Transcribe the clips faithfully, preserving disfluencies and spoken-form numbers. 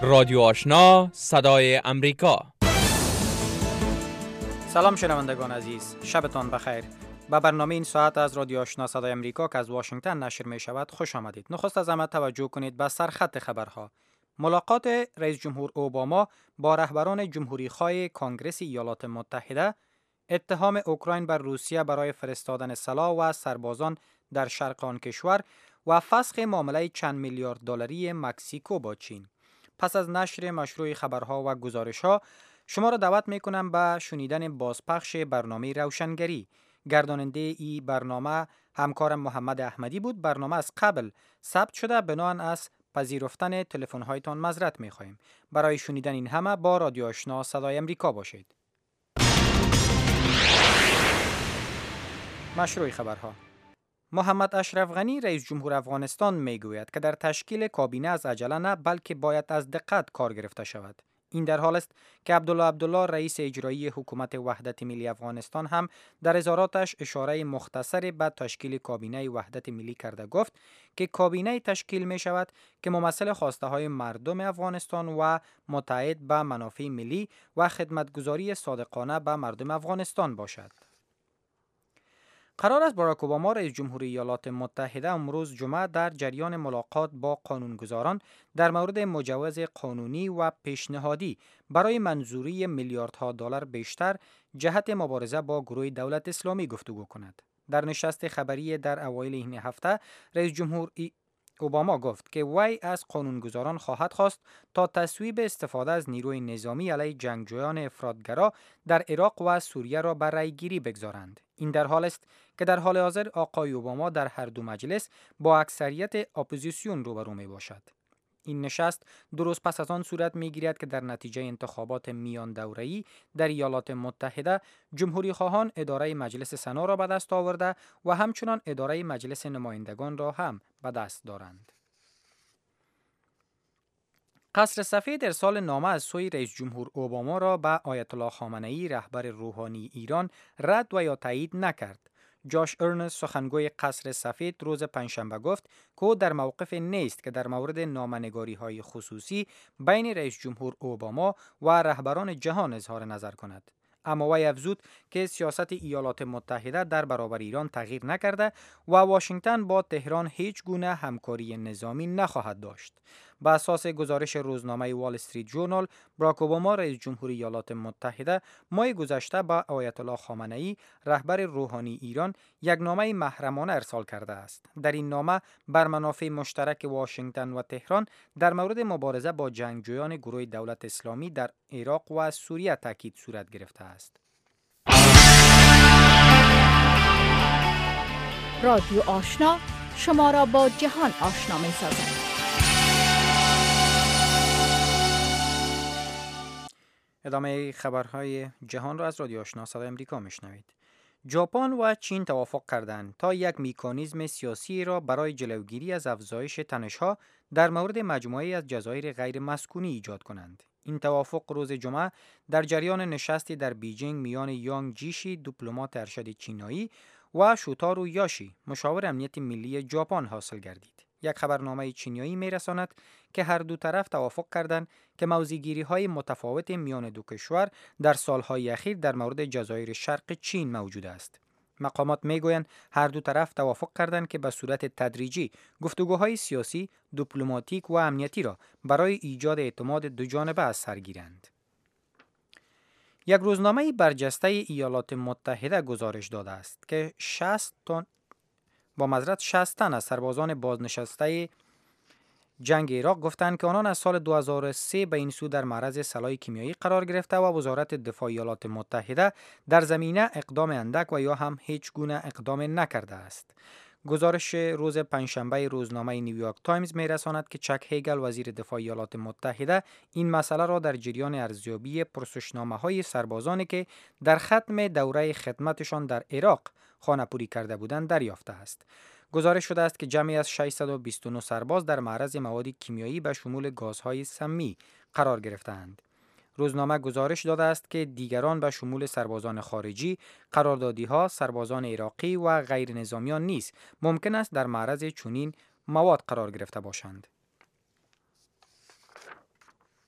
رادیو آشنا صدای امریکا. سلام شنوندگان عزیز، شبتان بخیر. به برنامه این ساعت از رادیو آشنا صدای امریکا که از واشنگتن نشر می شود خوش آمدید. نخست از همه توجه کنید به سرخط خبرها. ملاقات رئیس جمهور اوباما با رهبران جمهوری‌خواه کانگرس ایالات متحده، اتهام اوکراین بر روسیه برای فرستادن سلاح و سربازان در شرق آن کشور و فسخ معامله چند میلیارد دلاری مکزیکو با چین. پس از نشر مشروع خبرها و گزارش‌ها، شما را دعوت می‌کنم به شنیدن بازپخش برنامه روشنگری. گرداننده ای برنامه همکارم محمد احمدی بود. برنامه از قبل ثبت شده، بنابراین از پذیرفتن تلفن‌هایتان معذرت می‌خواهیم. برای شنیدن این همه با رادیو آشنا صدای امریکا باشید. مشروع خبرها. محمد اشرف غنی رئیس جمهور افغانستان میگوید که در تشکیل کابینه از عجله نه بلکه باید از دقت کار گرفته شود. این در حال است که عبدالله عبدالله رئیس اجرایی حکومت وحدت ملی افغانستان هم در اظهاراتش اشاره مختصری به تشکیل کابینه وحدت ملی کرده. گفت که کابینه تشکیل می شود که ممثل خواسته های مردم افغانستان و متعهد به منافع ملی و خدمتگزاری صادقانه به مردم افغانستان باشد. قرار است باراک اوباما رئیس جمهور ایالات متحده امروز جمعه در جریان ملاقات با قانونگذاران در مورد مجوز قانونی و پیشنهادی برای منظوری میلیاردها دلار بیشتر جهت مبارزه با گروه دولت اسلامی گفتگو کند. در نشست خبری در اوایل این هفته، رئیس جمهور ای اوباما گفت که وی از قانونگذاران خواهد خواست تا تصویب استفاده از نیروی نظامی علیه جنگجویان افراطگرا در عراق و سوریه را بر رأی گیری بگذارند. این در حال است که در حال حاضر آقای اوباما در هر دو مجلس با اکثریت اپوزیسیون روبرو می باشد. این نشست دو روز پس از آن صورت می گیرد که در نتیجه انتخابات میان دوره‌ای در ایالات متحده، جمهوری خواهان اداره مجلس سنا را به دست آورده و همچنان اداره مجلس نمایندگان را هم به دست دارند. قصر سفید ارسال نامه از سوی رئیس جمهور اوباما را به آیت الله خامنه‌ای رهبر روحانی ایران رد و یا تایید نکرد. جاش ارنست سخنگوی قصر سفید روز پنجشنبه گفت که او در موقف نیست که در مورد نامه‌نگاری‌های خصوصی بین رئیس جمهور اوباما و رهبران جهان اظهار نظر کند. اما وی افزود که سیاست ایالات متحده در برابر ایران تغییر نکرده و واشنگتن با تهران هیچ گونه همکاری نظامی نخواهد داشت. بر اساس گزارش روزنامه وال استریت ژورنال، باراک اوباما رئیس جمهور ایالات متحده ماه گذشته به آیت الله خامنه‌ای رهبر روحانی ایران یک نامه محرمانه ارسال کرده است. در این نامه بر منافع مشترک واشنگتن و تهران در مورد مبارزه با جنگجویان گروه دولت اسلامی در عراق و سوریه تاکید صورت گرفته است. رادیو آشنا شما را با جهان آشنا می سازد. ادامه خبرهای جهان را از رادیو آشنا صدای امریکا میشنوید. ژاپن و چین توافق کردند تا یک مکانیزم سیاسی را برای جلوگیری از افزایش تنش‌ها در مورد مجموعه‌ای از جزایر غیر مسکونی ایجاد کنند. این توافق روز جمعه در جریان نشستی در بیجینگ میان یانگ جیشی، دیپلمات ارشد چینایی، و شوتارو یاشی، مشاور امنیت ملی ژاپن حاصل گردید. یک خبرنامه چینیایی می‌رساند که هر دو طرف توافق کردند که موضع‌گیری‌های متفاوت میان دو کشور در سال‌های اخیر در مورد جزایر شرق چین موجود است. مقامات میگویند هر دو طرف توافق کردند که به صورت تدریجی گفتگوهای سیاسی، دیپلماتیک و امنیتی را برای ایجاد اعتماد دو جانبه از سر گیرند. یک روزنامه برجسته ایالات متحده گزارش داده است که شصت تن با معذرت شصت تن از سربازان بازنشسته جنگ عراق گفتند که آنان از سال دو هزار و سه به این سو در معرض سلاح کیمیایی قرار گرفته و وزارت دفاع ایالات متحده در زمینه اقدام اندک و یا هم هیچ گونه اقدام نکرده است. گزارش روز پنجشنبه روزنامه نیویورک تایمز می‌رساند که چک هیگل وزیر دفاع ایالات متحده این مسئله را در جریان ارزیابی پرسشنامه‌های سربازانی که در ختم دوره خدمتشان در عراق خانه‌پوری کرده بودند دریافته است. گزارش شده است که جمعی از ششصد و بیست و نه سرباز در معرض مواد کیمیایی به شمول گازهای سمی قرار گرفتند. روزنامه گزارش داده است که دیگران به شمول سربازان خارجی، قراردادی‌ها، سربازان عراقی و غیر نظامیان نیز ممکن است در معرض چنین مواد قرار گرفته باشند.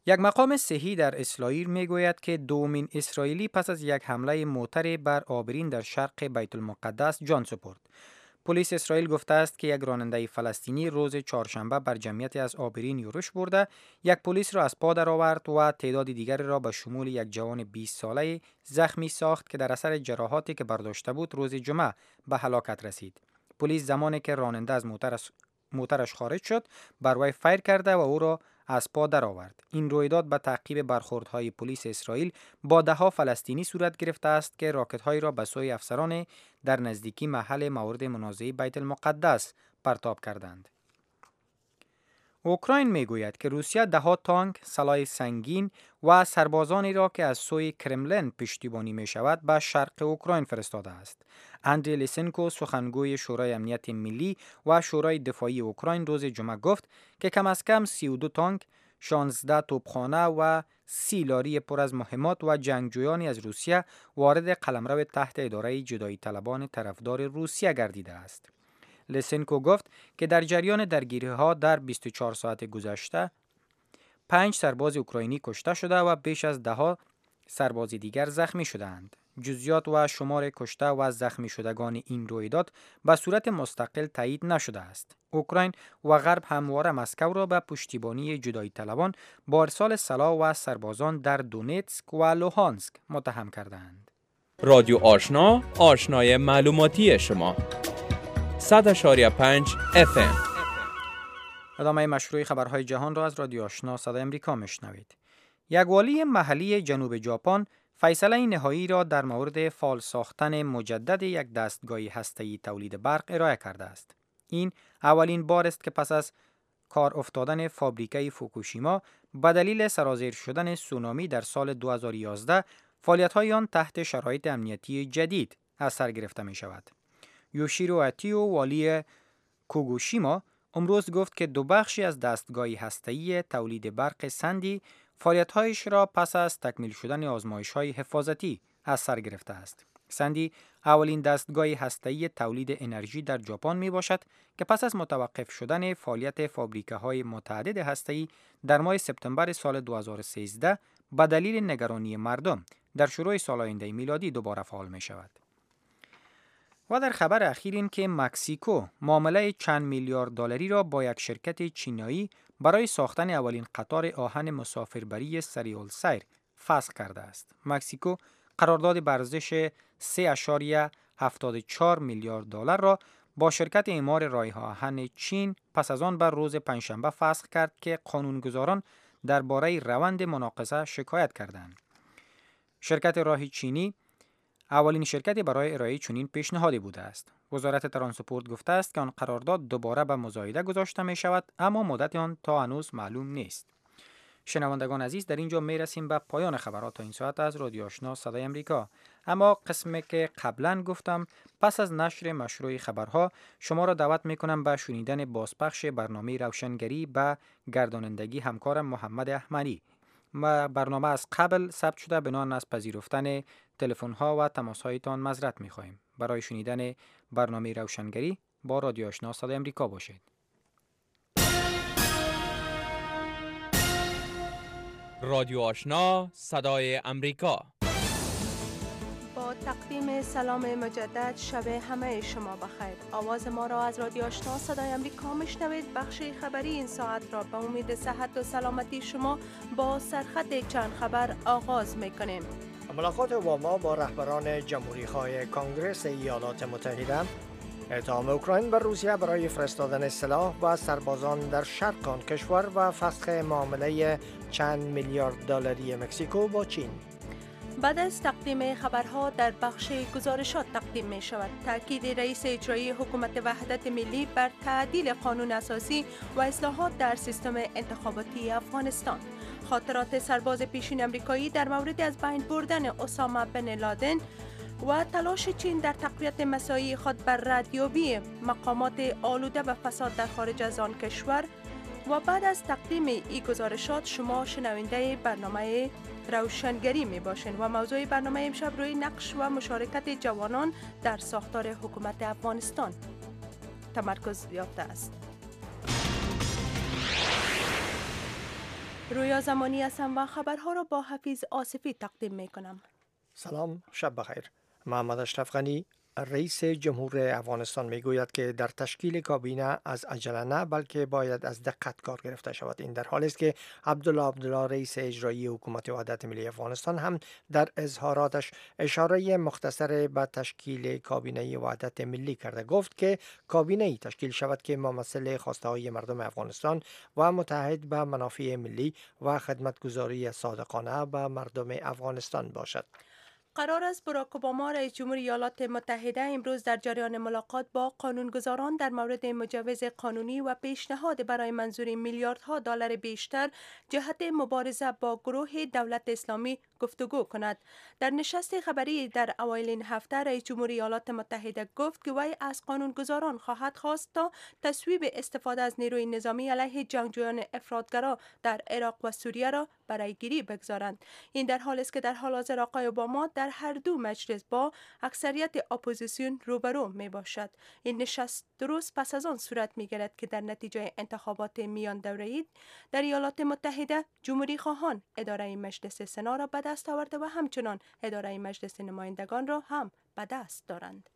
یک مقام صحی در اسرائیل میگوید که دومین اسرائیلی پس از یک حمله موتر بر آبرین در شرق بیت المقدس جان سپرد. پلیس اسرائیل گفته است که یک راننده فلسطینی روز چهارشنبه بر جمعیتی از آبرین یورش برده، یک پلیس را از پا درآورد و تعداد دیگری را به شمول یک جوان بیست ساله زخمی ساخت که در اثر جراحاتی که برداشته بود روز جمعه به هلاکت رسید. پلیس زمانی که راننده از موترش موترش خارج شد، بر وی فایر کرده و او را از پا درآورد. این رویداد به تعقیب برخوردهای پلیس اسرائیل با دهها فلسطینی صورت گرفته است که راکت‌هایی را به سوی افسران در نزدیکی محل مورد منازعه بیت المقدس پرتاب کردند. اوکراین میگوید که روسیه دهها تانک، سلاح سنگین و سربازانی را که از سوی کرملین پشتیبانی می شود به شرق اوکراین فرستاده است. اندری لیسنکو، سخنگوی شورای امنیت ملی و شورای دفاعی اوکراین، روز جمعه گفت که کم از کم سی و دو تانک، شانزده توپخانه و سی لاری پر از مهمات و جنگجویانی از روسیه وارد قلمرو تحت اداره جدایی طلبان طرفدار روسیه گردیده است. لیسنکو گفت که در جریان درگیری‌ها در بیست و چهار ساعت گذشته پنج سرباز اوکراینی کشته شده و بیش از ده سرباز دیگر زخمی شدند. جزئیات و شمار کشته و زخمی شدگان این رویداد به صورت مستقل تایید نشده است. اوکراین و غرب همواره مسکو را به پشتیبانی جدایی طلبان با ارسال سلاح و سربازان در دونتسک و لوهانسک متهم کردند. رادیو آشنا، آشنای معلوماتی شما. صد و شش و پنج اف ام. ادامه مشروع خبرهای جهان را از رادیو آشنا صدای امریکا میشنوید. یک والی محلی جنوب ژاپن فیصله نهایی را در مورد فعال ساختن مجدد یک دستگاه هسته‌ای تولید برق ارائه کرده است. این اولین بار است که پس از کار افتادن فابریکه فوکوشیما به دلیل سرازیر شدن سونامی در سال دو هزار و یازده فعالیت‌های آن تحت شرایط امنیتی جدید از سر گرفته می شود. یوشیرو اتیو، والی کوگوشیما، امروز گفت که دو بخشی از دستگاه هسته‌ای تولید برق سندی فعالیت‌هایش را پس از تکمیل شدن آزمایش‌های حفاظتی از سر گرفته است. سندی اولین دستگاه هسته‌ای تولید انرژی در ژاپن میباشد که پس از متوقف شدن فعالیت فابریکه‌های متعدد هسته‌ای در ماه سپتامبر سال دو هزار و سیزده به دلیل نگرانی مردم در شروع سال آینده میلادی دوباره فعال می‌شود. و در خبر اخیر این که مکزیکو معامله چند میلیارد دلاری را با یک شرکت چینایی برای ساختن اولین قطار آهن مسافربری سریع السیر فسخ کرده است. مکزیکو قرارداد بر ارزش سه ممیز هفتاد و چهار میلیارد دلار را با شرکت اعمار راه آهن چین پس از آن بر روز پنجشنبه فسخ کرد که قانونگذاران درباره روند مناقصه شکایت کردند. شرکت راه چینی اولین شرکتی برای ارائه چنین پیشنهادی بوده است. وزارت ترانسپورت گفته است که آن قرارداد دوباره به مزایده گذاشته می شود، اما مدت آن تا هنوز معلوم نیست. شنوندگان عزیز، در اینجا می رسیم به پایان خبرات این ساعت از رادیو آشنا صدای امریکا. اما قسمی که قبلا گفتم، پس از نشر مشروع خبرها شما را دعوت می کنم به شنیدن بازپخش برنامه روشنگری به گردانندگی همکارم محمد احمدی. ما برنامه از قبل ثبت شده، بنابراین از پذیرفتن تلفن ها و تماس هایتان معذرت می خواهیم. برای شنیدن برنامه روشنگری با رادیو آشنا صدای امریکا باشید. رادیو آشنا صدای امریکا. با تقدیم سلام مجدد، شب همه شما بخیر. آواز ما را از رادیو آشنا صدای امریکا میشنوید. بخش خبری این ساعت را به امید صحت و سلامتی شما با سرخط چند خبر آغاز میکنیم. ملاقات اوباما با رهبران جمهوری‌خواه کانگرس ایالات متحده، اتهام اوکراین بر روسیه برای فرستادن سلاح و سربازان در شرق آن کشور و فسخ معامله چند میلیارد دلاری مکزیکو با چین. بعد از تقدیم خبرها در بخش گزارشات تقدیم می شود. تاکید رئیس اجرایی حکومت وحدت ملی بر تعدیل قانون اساسی و اصلاحات در سیستم انتخاباتی افغانستان. خاطرات سرباز پیشین امریکایی در مورد از بین بردن اسامه بن لادن و تلاش چین در تقویت مساعی خود بر ردیابی مقامات آلوده به فساد در خارج از آن کشور. و بعد از تقدیم این گزارشات شما شنونده برنامه روشنگری می باشین و موضوع برنامه امشب روی نقش و مشارکت جوانان در ساختار حکومت افغانستان تمرکز یافته است. رویا زمانی هستم و خبرها را با حفیظ آصفی تقدیم می کنم. سلام، شب بخیر. محمد اشرف غنی رئیس جمهور افغانستان میگوید که در تشکیل کابینه از عجله نه بلکه باید از دقت کار گرفته شود. این در حالی است که عبدالله عبدالله رئیس اجرایی حکومت وحدت ملی افغانستان هم در اظهاراتش اشاره مختصر به تشکیل کابینه وحدت ملی کرده. گفت که کابینه تشکیل شود که ممثل خواسته های مردم افغانستان و متحد به منافع ملی و خدمتگزاری صادقانه به مردم افغانستان باشد. قرار است باراک اوباما رئیس جمهور ایالات متحده امروز در جریان ملاقات با قانونگذاران در مورد مجوز قانونی و پیشنهاد برای منظوری میلیاردها دلار بیشتر جهت مبارزه با گروه دولت اسلامی گفتگو کند. در نشست خبری در اوایل این هفته رئیس جمهور ایالات متحده گفت که وی از قانونگذاران خواهد خواست تا تصویب استفاده از نیروی نظامی علیه جنگجویان افراطگرا در عراق و سوریه را برای گیری بگذارند. این در حالی است که در حال حاضر آقای اوباما در هر دو مجلس با اکثریت اپوزیسیون روبرو می باشد. این نشست درست پس از آن صورت می گیرد که در نتیجه انتخابات میان دوره‌ای در ایالات متحده جمهوری خواهان اداره مجلس سنا را به دست آورده و همچنان اداره مجلس نمایندگان را هم به دست دارند.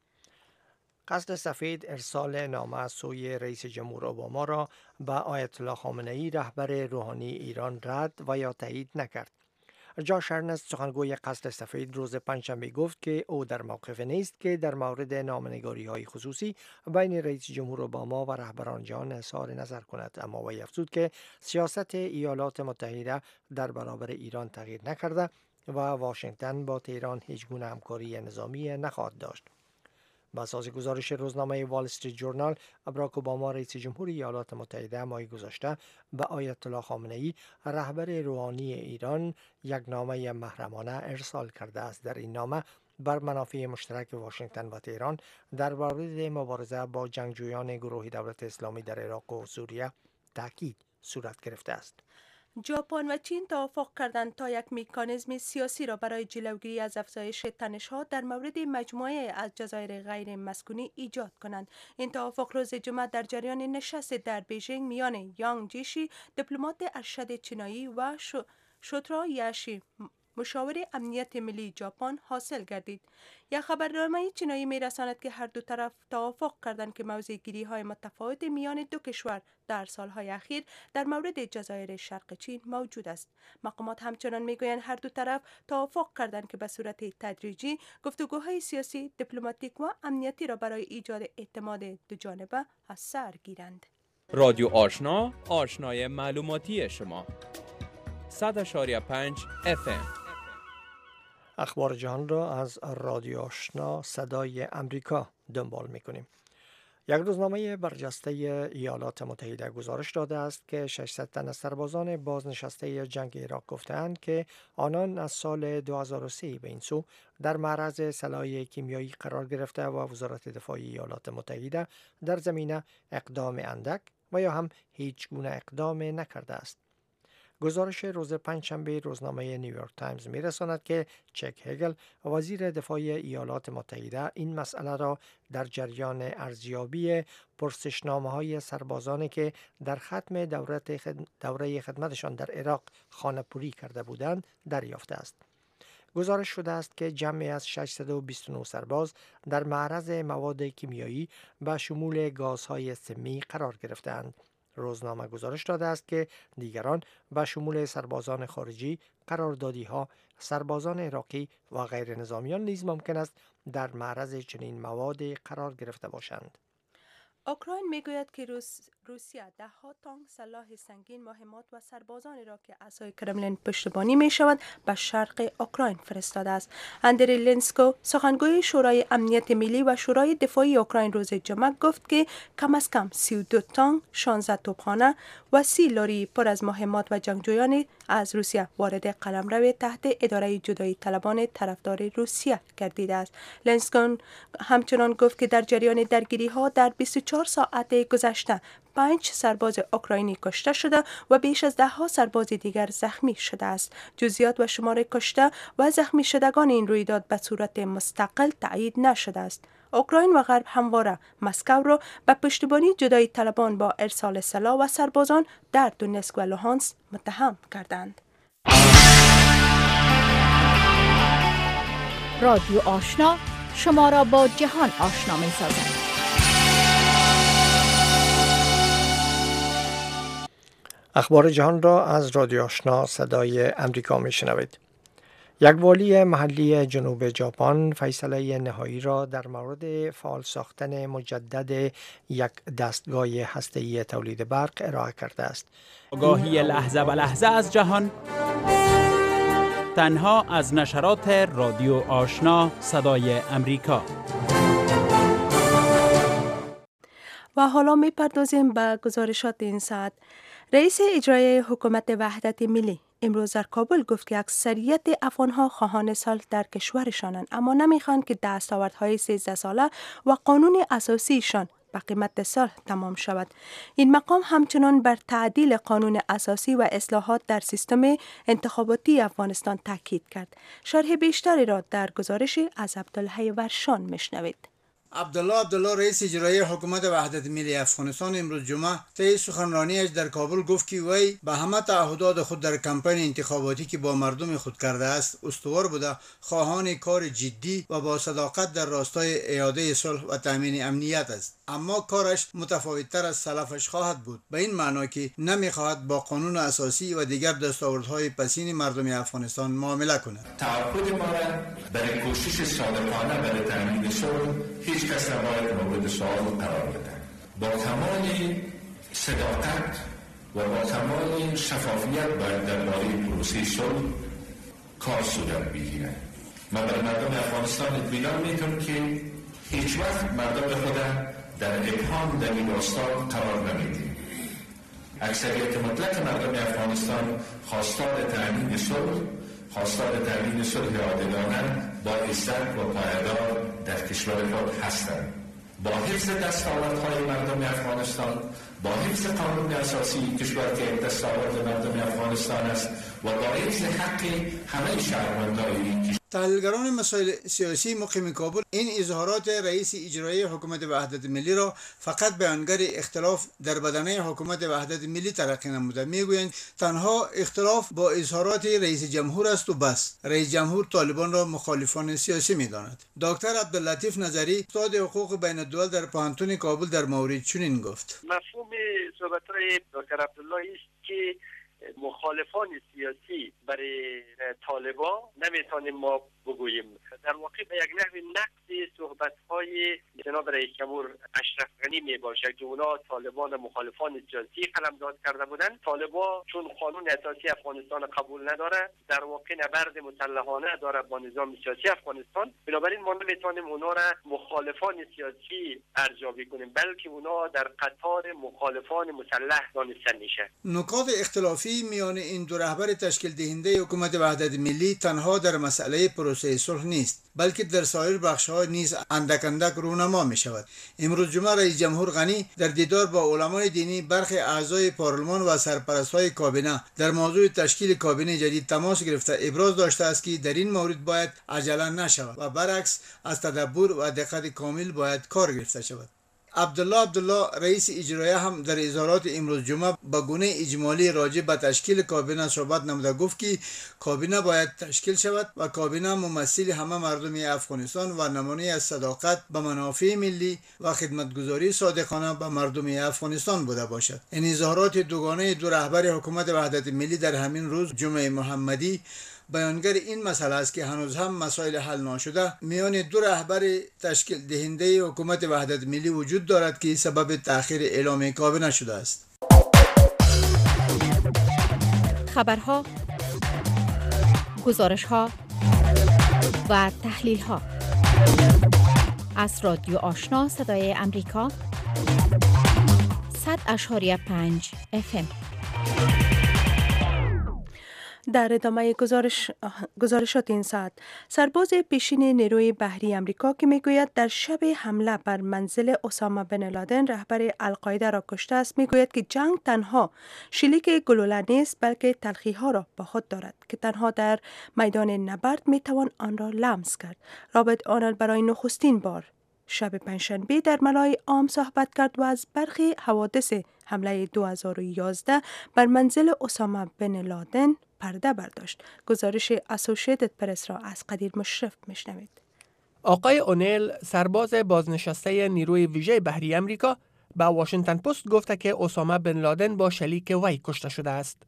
قصد سفید ارسال نامه از سوی رئیس جمهور اوباما را به آیت الله خامنه‌ای رهبر روحانی ایران رد و یا تایید نکرد. جاش ارنست سخنگوی قصد سفید روز پنجشنبه گفت که او در موقف نیست که در مورد نامنگاری‌های خصوصی بین رئیس جمهور اوباما و رهبران جهان اظهار نظر کند، اما وی افزود که سیاست ایالات متحده در برابر ایران تغییر نکرده و واشنگتن با تهران هیچ گونه همکاری نظامی نخواهد داشت. با اساس گزارش روزنامه وال استریت جورنال، باراک اوباما رئیس جمهور ایالات متحده ماه گذشته به آیت الله خامنه‌ای رهبر روحانی ایران یک نامه محرمانه ارسال کرده است. در این نامه بر منافع مشترک واشنگتن و تهران در مورد مبارزه با جنگجویان گروه دولت اسلامی در عراق و سوریه تاکید صورت گرفته است. ژاپن و چین توافق کردند تا یک مکانیزم سیاسی را برای جلوگیری از افزایش تنش‌ها در مورد مجموعه از جزایر غیر مسکونی ایجاد کنند. این توافق روز جمعه در جریان نشست در بیژینگ میان یانگ جیشی دیپلمات ارشد چینایی و شوترو یاشی مشاور امنیت ملی ژاپن حاصل گردید. یک خبرنامه چینایی می‌رساند که هر دو طرف توافق کردند که موضع‌گیری‌های متفاوت میان دو کشور در سالهای اخیر در مورد جزایر شرق چین موجود است. مقامات همچنان می‌گویند هر دو طرف توافق کردند که به صورت تدریجی گفتگوهای سیاسی، دیپلماتیک و امنیتی را برای ایجاد اعتماد دوجانبه از سر گیرند. رادیو آشنا، آشنای معلوماتی شما. صد و شش پنج اف ام. اخبار جهان را از رادیو آشنا صدای امریکا دنبال می‌کنیم. یک روزنامه برجسته ایالات متحده گزارش داده است که ششصد تن از سربازان بازنشسته جنگ عراق گفتند که آنان از سال دو هزار و سه به این سو در معرض سلاح کیمیایی قرار گرفته و وزارت دفاع ایالات متحده در زمینه اقدام اندک و یا هم هیچ گونه اقدام نکرده است. گزارش روز پنجشنبه روزنامه نیویورک تایمز می‌رساند که چک هگل وزیر دفاع ایالات متحده این مسئله را در جریان ارزیابی پرسشنامه‌های سربازانی که در ختم دوره خدمتشان در عراق خانه‌پوری کرده بودند دریافته است. گزارش شده است که جمعی از ششصد و بیست و نه سرباز در معرض مواد کیمیایی به شمول گازهای سمی قرار گرفتند. روزنامه گزارش داده است که دیگران به شمول سربازان خارجی، قراردادی‌ها، سربازان عراقی و غیر نظامیان نیز ممکن است در معرض چنین مواد قرار گرفته باشند. اوکراین میگوید که روس روسیه ده ها تانک سلاح سنگین، مهمات و سربازانی را که عصای کرملین پشتیبانی می شود به شرق اوکراین فرستاده است. اندری لنسکو سخنگوی شورای امنیت ملی و شورای دفاعی اوکراین روز جمعه گفت که کم از کم سی و دو تانک، شانزده توپخانه و سی لاری پر از مهمات و جنگجویان از روسیه وارد قلمرو تحت اداره جدایی طلبان طرفدار روسیه گردیده است. لنسکو همچنان گفت که در جریان درگیری ها در بیست و چهار ساعت گذشته پنج سرباز اوکراینی کشته شده و بیش از ده ها سرباز دیگر زخمی شده است. جزئیات و شمار کشته و زخمی شدگان این رویداد به صورت مستقل تایید نشده است. اوکراین و غرب همواره مسکو را به پشتیبانی جدایی طلبان با ارسال سلاح و سربازان در دونسک و لوهانسک متهم کردند. رادیو آشنا شما را با جهان آشنا می سازد. اخبار جهان را از رادیو آشنا صدای امریکا می شنوید. یک والی محلی جنوب ژاپن فیصله نهایی را در مورد فعال ساختن مجدد یک دستگاه هسته‌ای تولید برق ارائه کرده است. آگاهی لحظه به لحظه از جهان تنها از نشرات رادیو آشنا صدای امریکا. و حالا می پردازیم به گزارشات این ساعت. رئیس اجرایی حکومت وحدت ملی امروز در کابل گفت که اکثریت افغان‌ها خواهان صلح در کشورشانند، اما نمیخوان که دستاوردهای سیزده ساله و قانون اساسیشان به قیمت صلح تمام شود. این مقام همچنان بر تعدیل قانون اساسی و اصلاحات در سیستم انتخاباتی افغانستان تاکید کرد. شرح بیشتری را در گزارش از عبدالحی ورشان میشنوید. عبدالله عبدالله رئیس اجرایی حکومت وحدت ملی افغانستان امروز جمعه طی سخنرانیش در کابل گفت که وی به همه تعهدات خود در کمپین انتخاباتی که با مردم خود کرده است استوار بوده، خواهان کار جدی و با صداقت در راستای اعاده صلح و تامین امنیت است، اما کارش متفاوت‌تر از سلفش خواهد بود، به این معنی که نمی‌خواهد با قانون اساسی و دیگر دستاوردهای پسین مردم افغانستان معامله کند. تعهد ما را برای کوشش صادقانه برای تامین صلح هیچ کس نباید مورد سوال قرار بده. با کمال صداقت و با کمال شفافیت باید درباره پروسه صلح کار صورت بگیرد. ما برای مردم افغانستان اطمینان میدم که هیچ وقت مردم خود در ابهام در این راستا قرار نمیدیم. اکثریت مطلق مردم افغانستان خواستار تامین صلح خواستار تامین صلح عادلانه با عزت و پایدار در کشور خود هستند. با حفظ دستاوردهای مردم افغانستان، با حفظ قانون اساسی کشور که دستاورد مردم افغانستان است و با حفظ حق همه شهروندان این کشور. تحلیلگران مسائل سیاسی مقیم کابل این اظهارات رئیس اجرایی حکومت وحدت ملی را فقط بیانگر اختلاف در بدنه حکومت وحدت ملی تلقی نموده. میگویند تنها اختلاف با اظهارات رئیس جمهور است و بس. رئیس جمهور طالبان را مخالفان سیاسی میداند. دکتر عبداللطیف نظری استاد حقوق بین الدول در پوهنتون کابل در مورد چنین گفت. مفهوم صحبت‌های دکتر عبدالله است که مخالفان سیاسی برای طالبان نمیتونیم ما بگوییم. در واقع به یک نحو نقد صحبت‌های جناب رئیس جمهور اشرف غنی می باشد که اونا طالبان مخالفان سیاسی قلمداد کرده بودند. طالبان چون قانون اساسی افغانستان قبول نداره، در واقع نبرد مسلحانه داره با نظام سیاسی افغانستان، بنابراین ما نمیتونیم اونا را مخالفان سیاسی ارزیابی کنیم، بلکه اونا در قطار مخالفان مسلح دانسته میشه. نکات اختلافی میان این دو رهبر تشکیل دهنده حکومت وحدت ملی تنها در مسئله پروسه صلح نیست، بلکه در سایر بخش‌ها نیز اندک اندک رونما می شود. امروز جمعه رئیس جمهور غنی در دیدار با علمای دینی، برخی اعضای پارلمان و سرپرست‌های کابینه در موضوع تشکیل کابینه جدید تماس گرفته ابراز داشته است که در این مورد باید عجله نشود و برعکس از تدبر و دقت کامل باید کار گرفته شود. عبدالله عبدالله رئیس اجرایی هم در اظهارات امروز جمعه به گونه اجمالی راجع به تشکیل کابینه صحبت نموده گفت که کابینه باید تشکیل شود و کابینه ممثل همه مردم افغانستان و نمونه از صداقت به منافع ملی و خدمتگزاری صادقانه به مردم افغانستان بوده باشد. این اظهارات دوگانه دو رهبر حکومت وحدت ملی در همین روز جمعه محمدی بیانگر این مسئله است که هنوز هم مسائل حل نشده میان دو رهبر تشکیل دهنده حکومت وحدت ملی وجود دارد که سبب تأخیر اعلام کابینه شده است. خبرها، گزارشها و تحلیلها از رادیو آشنا صدای امریکا صد اشاری پنج اف ام. در ادامه گزارش گزارشات این ساعت، سرباز پیشین نیروی بحری امریکا که میگوید در شب حمله بر منزل اسامه بن لادن رهبر القاعده را کشته است، میگوید که جنگ تنها شلیک گلوله نیست، بلکه تلخی ها را با خود دارد که تنها در میدان نبرد میتوان آن را لمس کرد. رابرت آنل برای نخستین بار شب پنجشنبه در ملای عام صحبت کرد و از برخی حوادث حمله دو هزار و یازده بر منزل اسامه بن لادن پرده برداشت. گزارش اسوسییتد پرس را از قدیر مشرف میشنوید. آقای اونیل، سرباز بازنشسته نیروی ویژه بحری امریکا، به واشنگتن پست گفته که اسامه بن لادن با شلیک وی کشته شده است.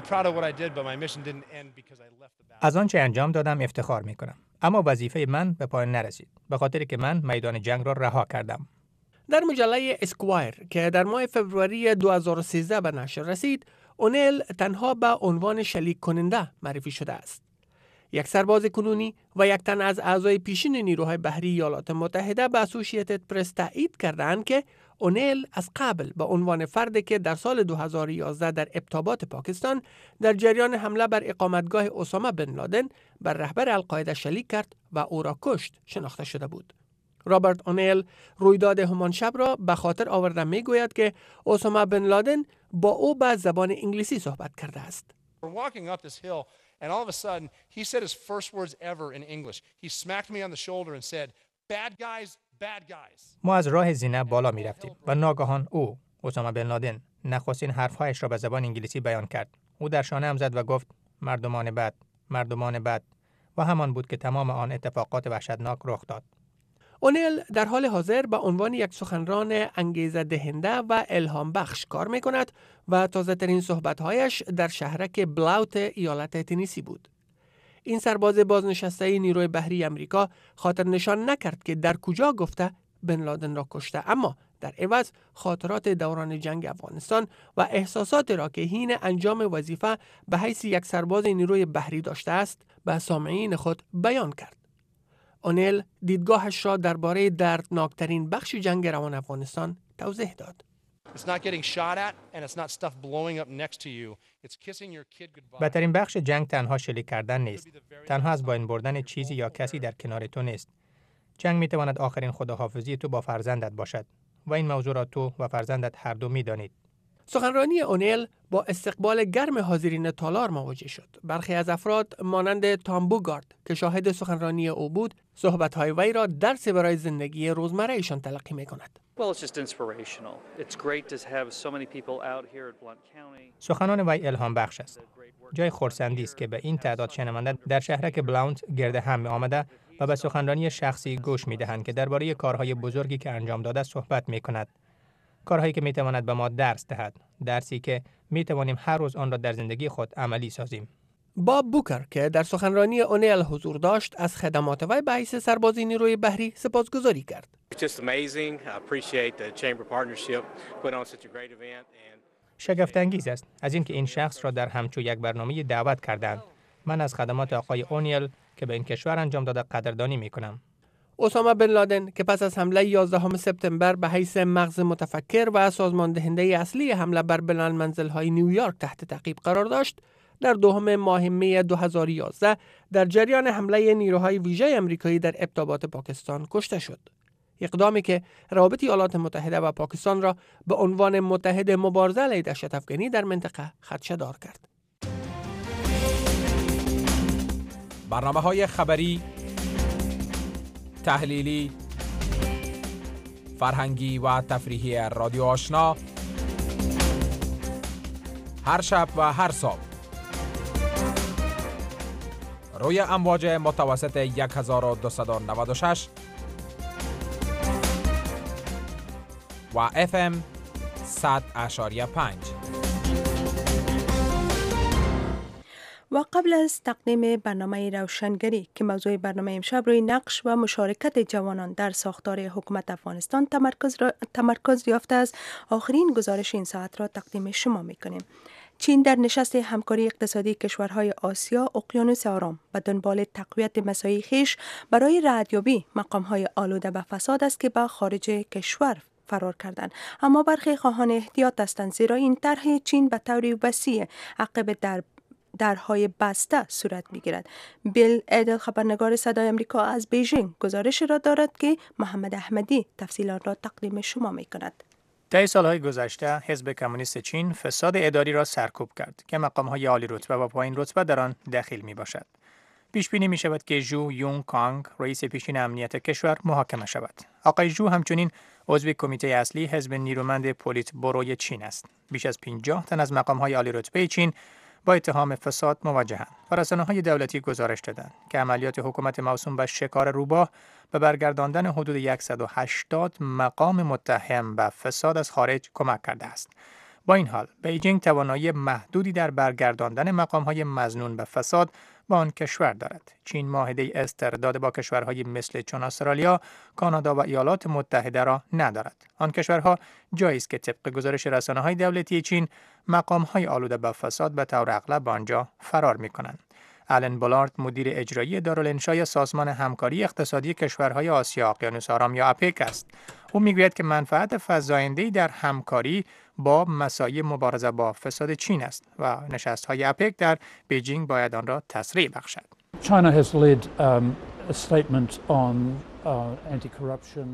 از آنچه انجام دادم افتخار می کنم، اما وظیفه من به پایان نرسید، به خاطر که من میدان جنگ را رها کردم. در مجله اسکوایر که در ماه فوریه دو هزار و سیزده به نشر رسید، اونیل تنها به عنوان شلیک کننده معرفی شده است. یک سرباز کنونی و یک تن از اعضای پیشین نیروهای بحری ایالات متحده به اسوسییتد پرس تایید کردند که اونیل از قبل به عنوان فردی که در سال دو هزار و یازده در ابتابات پاکستان در جریان حمله بر اقامتگاه اسامه بن لادن بر رهبر القاعده شلیک کرد و او را کشت شناخته شده بود. رابرت اونیل رویداد همان شب را به خاطر آورده می گوید که اسامه بن لادن با او به زبان انگلیسی صحبت کرده است. And all of a sudden, he said his first words ever in English. He smacked me on the shoulder and said, "Bad guys, bad guys." ما از راه زینه بالا می رفتیم و ناگهان او، اسامه بن لادن، نخستین حرفهایش را به زبان انگلیسی بیان کرد. او در شانه‌ام زد و گفت مردمان بد، مردمان بد، و همان بود که تمام آن اتفاقات وحشتناک رخ داد. اونیل در حال حاضر به عنوان یک سخنران انگیزه دهنده و الهام بخش کار می کند و تازه ترین صحبت‌هایش در شهرک بلاوت ایالت تنیسی بود. این سرباز بازنشسته نیروی بحری امریکا خاطر نشان نکرد که در کجا گفته بن لادن را کشته، اما در عوض خاطرات دوران جنگ افغانستان و احساسات را که حین انجام وظیفه به حیث یک سرباز نیروی بحری داشته است به سامعین خود بیان کرد. اونیل دیدگاهش را درباره دردناکترین بخش جنگ روان افغانستان توضیح داد. بدترین بخش جنگ تنها شلیک کردن نیست. تنها از بین بردن چیزی یا کسی در کنار تو نیست. جنگ می تواند آخرین خداحافظی تو با فرزندت باشد و این موضوع را تو و فرزندت هر دو می دانید. سخنرانی اونیل با استقبال گرم حاضرین تالار مواجه شد. برخی از افراد مانند تام بوگارد که شاهد سخنرانی او بود، صحبت‌های وی را درس برای زندگی روزمره ایشان تلقی می‌کند. سخنان وی الهام بخش است. جای خرسندی است که به این تعداد شنونده در شهرک بلاونت گرد هم آمده و به سخنرانی شخصی گوش می‌دهند که درباره کارهای بزرگی که انجام داده صحبت می‌کند. کارهایی که میتواند به ما درس دهد، درسی که میتوانیم هر روز آن را در زندگی خود عملی سازیم. باب بوکر که در سخنرانی اونیل حضور داشت از خدمات وی به حیث سرباز نیروی بحری سپاسگزاری کرد. شگفت انگیز است از اینکه این شخص را در همچو یک برنامه دعوت کردند. من از خدمات آقای اونیل که به این کشور انجام داده قدردانی میکنم. اسامه بن لادن که پس از حمله یازدهم سپتامبر به حیث مغز متفکر و سازمان دهنده اصلی حمله بر بلند منزل‌های نیویورک تحت تعقیب قرار داشت، در دوم ماه می دو هزار و یازده در جریان حمله نیروهای ویژه آمریکایی در ابتابات پاکستان کشته شد. اقدامی که روابط ایالات متحده و پاکستان را به عنوان متحد مبارزه علیه دهشت افغانی در منطقه خدشه‌دار کرد. برنامه‌های خبری، تحلیلی، فرهنگی و تفریحی رادیو آشنا هر شب و هر صبح روی امواج متوسط یک هزار و دویست و نود و شش و اف ام صد و پنج. و قبل از تقدیم برنامه روشنگری که موضوع برنامه امشب روی نقش و مشارکت جوانان در ساختار حکومت افغانستان تمرکز, را، تمرکز یافته است، آخرین گزارش این ساعت را تقدیم شما میکنیم. چین در نشست همکاری اقتصادی کشورهای آسیا اقیانوس آرام به دنبال تقویت مساعی خویش برای ردیابی مقامهای آلوده به فساد است که به خارج کشور فرار کردند، اما برخی خواهان احتیاط هستند زیرا این طرح چین به طور وسیع عقب در درهای بسته صورت می‌گیرد. بیل ایدل خبرنگار صدای آمریکا از بیژینگ گزارش را دارد که محمد احمدی تفصیلات را تقدیم شما می‌کند. طی سالهای گذشته حزب کمونیست چین فساد اداری را سرکوب کرد که مقام‌های عالی رتبه و پایین رتبه در آن دخیل می‌باشد. پیش بینی می شود که جو یونگ کانگ رئیس پیشین امنیت کشور محاکمه شود. آقای جو همچنین عضو کمیته اصلی حزب نیرومند پولیت بوروی چین است. بیش از پنجاه تن از مقام‌های عالی رتبه چین با اتهام فساد مواجهند. و رسانه‌های دولتی گزارش دادند که عملیات حکومت موسوم به شکار روباه به برگرداندن حدود صد و هشتاد مقام متهم به فساد از خارج کمک کرده است. با این حال بیجینگ توانایی محدودی در برگرداندن مقام‌های مظنون به فساد با آن کشور دارد. چین معاهده استرداد با کشورهای مثل چون استرالیا، کانادا و ایالات متحده را ندارد. آن کشورها جایی است که طبق گزارش رسانه‌های دولتی چین مقام‌های آلوده به فساد به طور اغلب به آنجا فرار می‌کنند. آلن بولارد مدیر اجرایی دارالانشای سازمان همکاری اقتصادی کشورهای آسیا اقیانوس آرام یا اپک است. او میگوید که منفعت فزاینده‌ای در همکاری با مساعی مبارزه با فساد چین است و نشست‌های اپک در بیجینگ باید آن را تسریع بخشد. China has led um, a statement on uh, anti-corruption.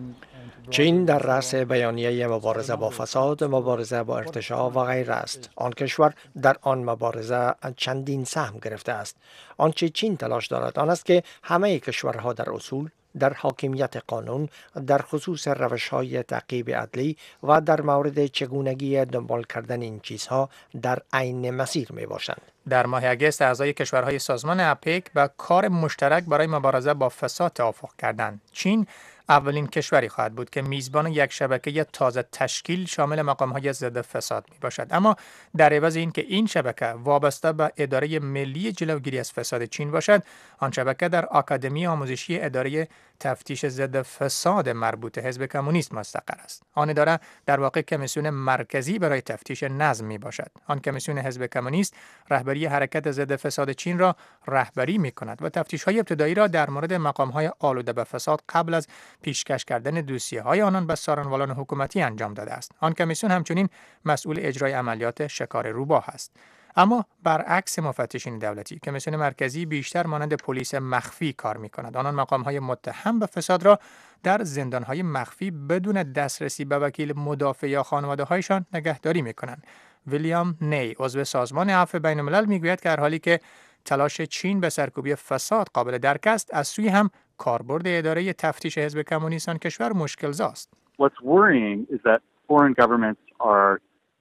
چین در رأس بیانیه مبارزه با فساد، مبارزه با ارتشاء و غیره است. آن کشور در آن مبارزه چندین سهم گرفته است. آنچه چین تلاش دارد آن است که همه کشورها در اصول، در حاکمیت قانون، در خصوص روش‌های تعقیب عدلی و در مورد چگونگی دنبال کردن این چیزها در عین مسیر می باشند. در ماه اگست اعضای کشورهای سازمان اپک به کار مشترک برای مبارزه با فساد توافق کردند. چین اولین کشوری خواهد بود که میزبان یک شبکه تازه تشکیل شامل مقام‌های ضد فساد می باشد. اما در عوض اینکه این شبکه وابسته به اداره ملی جلوگیری از فساد چین باشد، آن شبکه در آکادمی آموزشی اداره تفتیش ضد فساد مربوط حزب کمونیست مستقر است. آن اداره در واقع کمیسیون مرکزی برای تفتیش نظم می باشد. آن کمیسیون حزب کمونیست رهبری حرکت ضد فساد چین را رهبری می کند و تفتیش‌های ابتدایی را در مورد مقام‌های آلوده به فساد قبل از پیشکش کردن دوسیه‌های آنان به سارنوالان حکومتی انجام داده است. آن کمیسیون همچنین مسئول اجرای عملیات شکار روباه است. اما برعکس مفتشین دولتی، کمیسیون مرکزی بیشتر مانند پلیس مخفی کار می‌کند. آنان مقام‌های متهم به فساد را در زندان‌های مخفی بدون دسترسی به وکیل مدافع یا خانواده‌هایشان نگهداری می‌کنند. ویلیام نی، عضو سازمان عفو بین‌الملل می‌گوید که در حالی که تلاش چین به سرکوبی فساد قابل درک است، از سوی هم کاربرد اداره تفتیش حزب کمونیست آن کشور مشکل‌زاست. What's worrying is that foreign governments are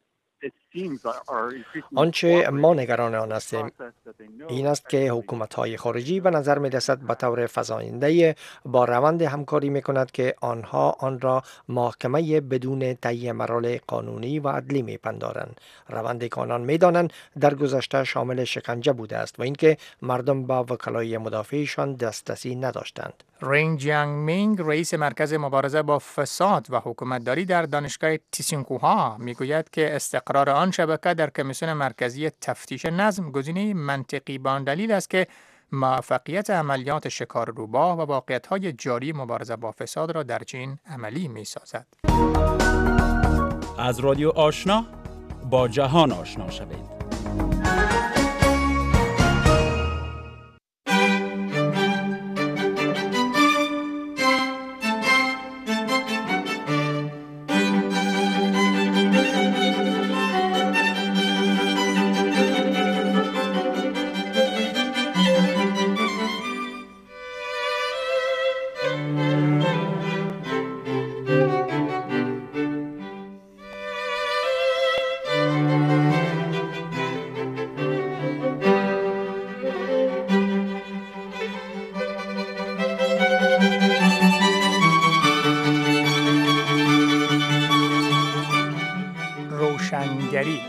آنچه ما نگران آن هستیم این است که حکومت‌های خارجی به نظر می‌رسد به طور فزاینده با روند همکاری می‌کند که آنها آن را محاکمه بدون طی مراحل قانونی و عدلی می‌پندارند. روندی که آنان می‌دانند در گذشته شامل شکنجه بوده است و اینکه مردم با وکلای مدافعشان دسترسی نداشتند. رینگ جیانگ مینگ، رئیس مرکز مبارزه با فساد و حکومتداری در دانشگاه تیسینکوها میگوید که استقرار آن شبکه در کمیسیون مرکزی تفتیش نظم گزینه منطقی به آن دلیل است که موفقیت عملیات شکار روباه و واقعیت‌های جاری مبارزه با فساد را در چین عملی می‌سازد. از رادیو آشنا با جهان آشنا شوید. روشنگری.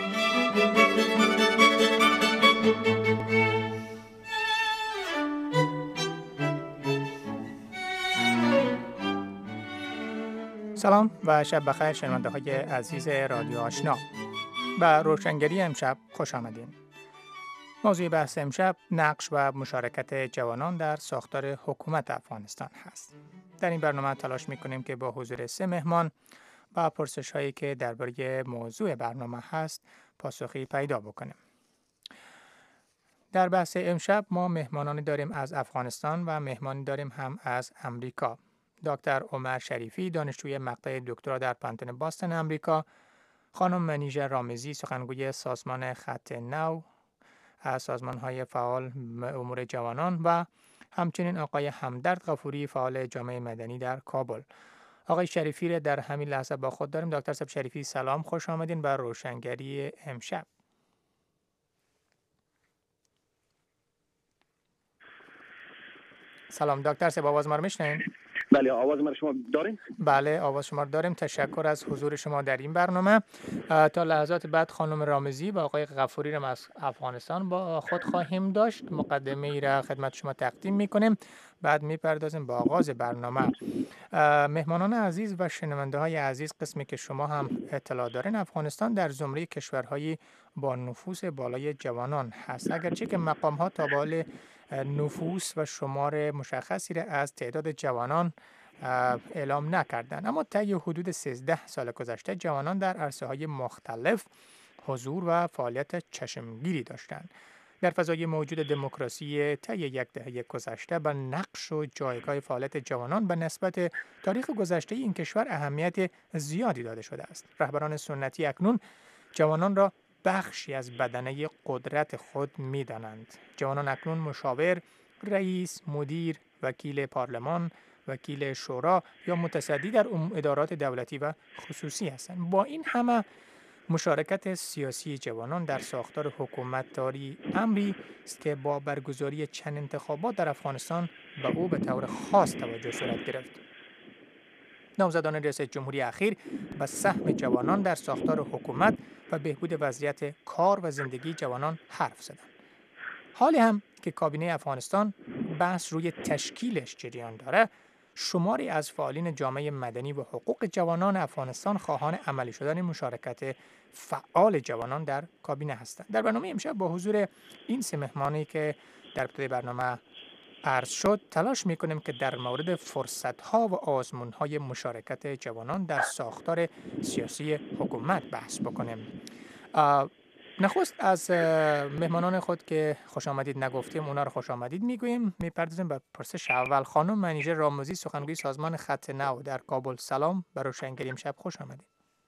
سلام و شب بخیر شنونده های عزیز رادیو آشنا. به روشنگری امشب خوش آمدین. موضوع بحث امشب نقش و مشارکت جوانان در ساختار حکومت افغانستان هست. در این برنامه تلاش میکنیم که با حضور سه مهمان و پرسش هایی که درباره موضوع برنامه هست پاسخی پیدا بکنیم. در بحث امشب ما مهمانانی داریم از افغانستان و مهمانی داریم هم از امریکا. دکتر عمر شریفی، دانشجوی مقطع دکترا در پانتون باستن امریکا، خانم منیژه رامزی، سخنگوی سازمان خط نو از سازمان‌های فعال امور جوانان و همچنین آقای همدرد غفوری فعال جامعه مدنی در کابل. آقای شریفی را در همین لحظه با خود داریم. دکتر صاحب شریفی سلام، خوش آمدین به روشنگری امشب. سلام دکتر صاحب، آواز ما رو میشنوین؟ بله، آواز ما شما دارین؟ بله، آواز شما رو داریم. تشکر از حضور شما در این برنامه. تا لحظات بعد خانم رامزی و آقای غفوری را از افغانستان با خود خواهیم داشت. مقدمه ای را خدمت شما تقدیم میکنیم، بعد میپردازیم به آغاز برنامه. مهمانان عزیز و شنونده های عزیز، قسمی که شما هم اطلاع دارین، افغانستان در زمره کشورهای با نفوس بالای جوانان هست، اگرچه که مقام ها تا بال نفوس و شمار مشخصی را از تعداد جوانان اعلام نکردند، اما طی حدود سیزده سال گذشته جوانان در عرصه‌های مختلف حضور و فعالیت چشمگیری داشتند. در فضای موجود دموکراسی طی یک دهه گذشته به نقش و جایگاه فعالیت جوانان به نسبت تاریخ گذشته این کشور اهمیت زیادی داده شده است. رهبران سنتی اکنون جوانان را بخشی از بدنه قدرت خود می‌دانند. جوانان اکنون مشاور، رئیس، مدیر، وکیل پارلمان، وکیل شورا یا متصدی در ادارات دولتی و خصوصی هستند. با این همه مشارکت سیاسی جوانان در ساختار حکومتداری امری است که با برگزاری چند انتخابات در افغانستان به او به طور خاص توجه صورت گرفت. نامزدان ریاست جمهوری اخیر به سهم جوانان در ساختار حکومت و بهبود وضعیت کار و زندگی جوانان حرف زدند. حالی هم که کابینه افغانستان بحث روی تشکیلش جریان داره، شماری از فعالین جامعه مدنی و حقوق جوانان افغانستان خواهان عملی شدن مشارکت فعال جوانان در کابینه هستند. در برنامه امشب با حضور این سه مهمانی که در ابتدای برنامه عرض شد، تلاش می‌کنیم که در مورد فرصت‌ها و آزمون‌های مشارکت جوانان در ساختار سیاسی حکومت بحث بکنیم. نخست از مهمانان خود که خوش آمدید نگفتیم، اونا رو خوش آمدید میگوییم. میپردازیم به پرسش اول. خانم منیژه رامزی، سخنگوی سازمان خط نو در کابل، سلام، به روشنگری امشب خوش آمدید.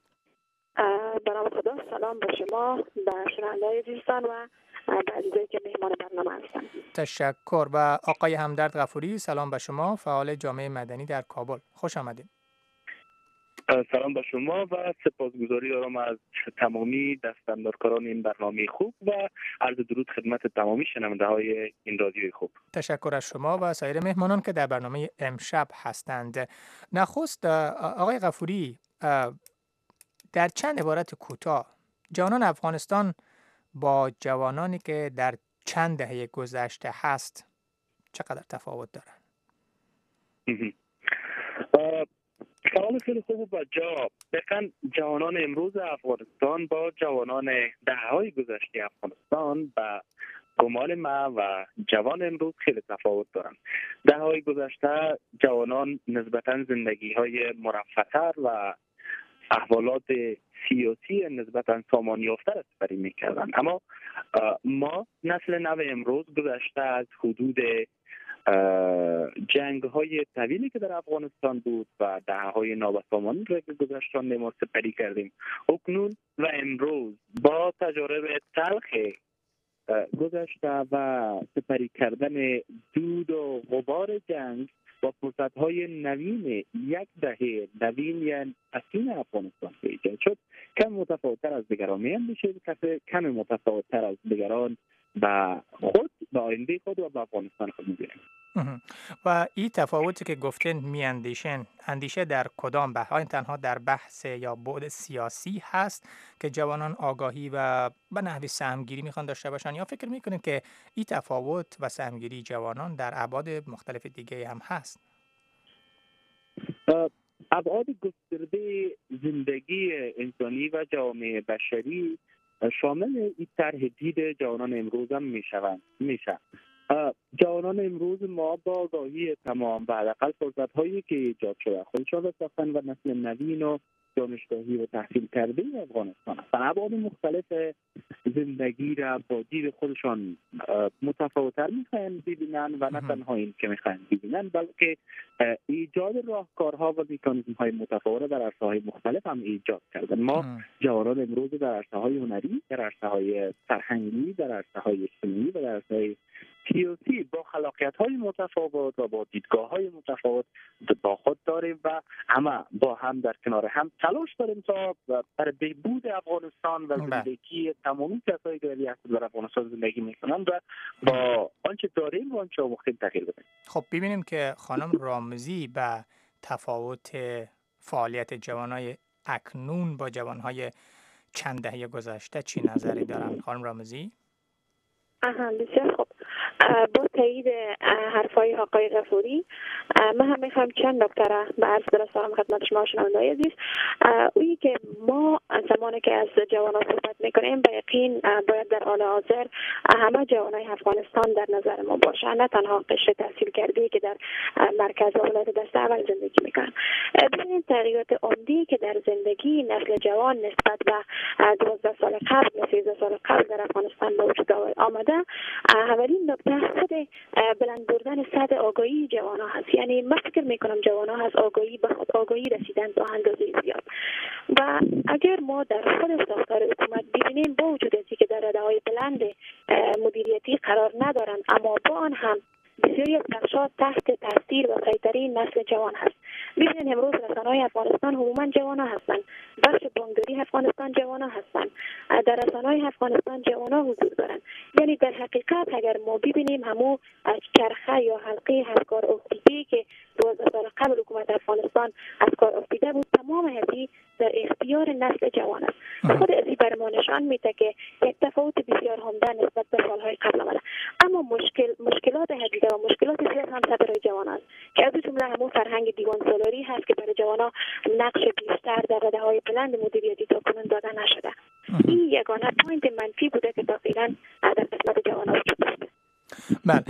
به نام خدا، سلام به شما، به شنونده‌های عزیزان و به عزیزایی که مهمان برنامه هستند. تشکر. و آقای همدرد غفوری، سلام به شما، فعال جامعه مدنی در کابل، خوش آمدید. سلام به شما و سپاسگزاری دارم از تمامی دستاندرکاران این برنامه خوب و عرض درود خدمت تمامی شنونده های این رادیوی خوب. تشکر از شما و سایر مهمانان که در برنامه امشب هستند. نخست آقای غفوری، در چند عبارت کوتاه جوانان افغانستان با جوانانی که در چند دهه گذشته هست چقدر تفاوت دارند؟ سوال خیلی خوب و با جا. دقیقاً جوانان امروز افغانستان با جوانان دهه‌های گذشته افغانستان به گمان ما و جوان امروز خیلی تفاوت دارند. دهه‌های گذشته جوانان نسبتاً زندگی‌های مرفه‌تر و احوالات سیاسی نسبتاً سامان یافته را سپری می‌کردند، اما ما نسل نو امروز گذشته از حدود جنگ های طویلی که در افغانستان بود و دهه های نابسامانی را که گذشتان ما سپری کردیم، اکنون و امروز با تجارب تلخ گذشته و سپری کردن دود و غبار جنگ با فرصت های نوین یک دهه نوین یعنی اصین افغانستان که ایجاد شد، کم متفاوت‌تر از دیگران می‌اندیشیم، کسی کم متفاوت‌تر از دیگران به خود، به آینده خود و به افغانستان خود می‌بینیم. و این تفاوتی که گفتین میاندیشن، اندیشه در کدام بحث؟ تنها در بحث یا بعد سیاسی هست که جوانان آگاهی و به نحوی سهمگیری میخوان داشته باشن، یا فکر میکنین که این تفاوت و سهمگیری جوانان در ابعاد مختلف دیگه هم هست؟ ابعاد گسترده زندگی انسانی و جامعه بشری شامل این طرح دید جوانان امروز هم میشوند میشه. جوانان امروز ما با آگاهی تمام و حداقل فرصت هایی که ایجاد شده خودشان را ساختن و نسل نوین و دانشگاهی و تحصیل کرده افغانستان است. ابعاد مختلف زندگی را با دید خودشان متفاوت‌تر می‌خواهند ببینن و نه تنها این که می‌خواهند ببینن، بلکه ایجاد راهکارها و مکانیزم‌های متفاوت در عرصه‌های مختلف هم ایجاد کردن. ما جوانان امروز در عرصه‌های هنری، در عرصه‌های فرهنگی، در عرصه‌های اجتماعی و در عرصه‌های سیاسی با خلاقیت‌های متفاوت و با دیدگاه‌های متفاوت با خود داریم و همه با هم در کنار هم تلاش داریم تا برای بهبود افغانستان و زندگی تمامی کسایی که در افغانستان زندگی می‌کنند و با آنچه داریم و آنچه آموختیم تغییر بدیم. خب ببینیم که خانم رامزی به تفاوت فعالیت جوانای اکنون با جوانهای چند دهه گذشته چی نظری دارن خانم رامزی؟ آها بسیار خوب. با تایید حرفای آقای غفوری من هم میخوام چند نکته را به عرض برسانم خدمت شما شنوندگان عزیز. اویی که ما زمانی که از جوانان صحبت میکنیم به یقین باید در حال حاضر همه جوانای افغانستان در نظر ما باشه، نه تنها قشر تحصیل کرده که در مرکز ولایت دست اول زندگی میکنن. ببینید تغییرات عمدی که در زندگی نسل جوان نسبت به دوازده سال قبل، سیزده سال قبل در افغانستان به وجود آمده، اولین نکته خود بلند بردن سطح آگاهی جوانان هست. یعنی من فکر میکنم جوانان از آگاهی به خود آگاهی رسیدن تا اندازه زیاد و اگر ما در خود ساختار حکومت ببینیم با وجود از اینکه در رده بلند مدیریتی قرار ندارند، اما با آن هم بسیاری از بخش‌ها تحت تاثیر و سیطره نسل جوان هست. ببینید امروز رسانه‌های افغانستان عموما جوانان هستند، بخش بانکداری افغانستان جوانان هستند، در رسانه‌های افغانستان جوانان حضور دارند. یعنی در حقیقت اگر ما ببینیم همو چرخه یا حلقه از کار افتیده که دوازده سال قبل حکومت افغانستان از کار افتیده بود، تمام هذه در اختیار نسل جوان است. خود ازی بر ما نشان میده که یک تفاوت بسیار عمده نسبت به سالهای قبل آمده. اما مشکل مشکلات حدیده و مشکلات زیاد هم سر برای جوان است که از جمله همون فرهنگ دیوان سالاری هست که برای جوانان نقش بیشتر در رده بلند مدیریتی تاکنون داده نشده. این یگانه پوینت منفی بوده که تا فعلا در قسمت جوانان وجود داشته. بله،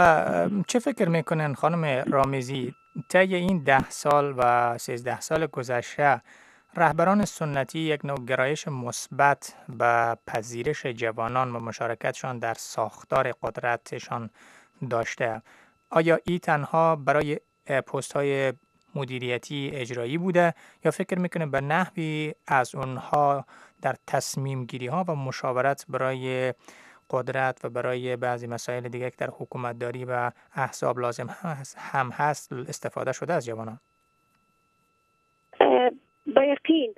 و چه فکر میکنن خانم رامزی طی این ده سال و سیزده سال گذشته رهبران سنتی یک نوع گرایش مثبت به پذیرش جوانان و مشارکتشان در ساختار قدرتشان داشته؟ آیا این تنها برای پست های مدیریتی اجرایی بوده یا فکر میکنه به نحوی از اونها در تصمیم گیری ها و مشاورت برای قدرت و برای بعضی مسائل دیگه که در حکومت داری و احزاب لازم هست هم هست استفاده شده از جوانان؟ با یقین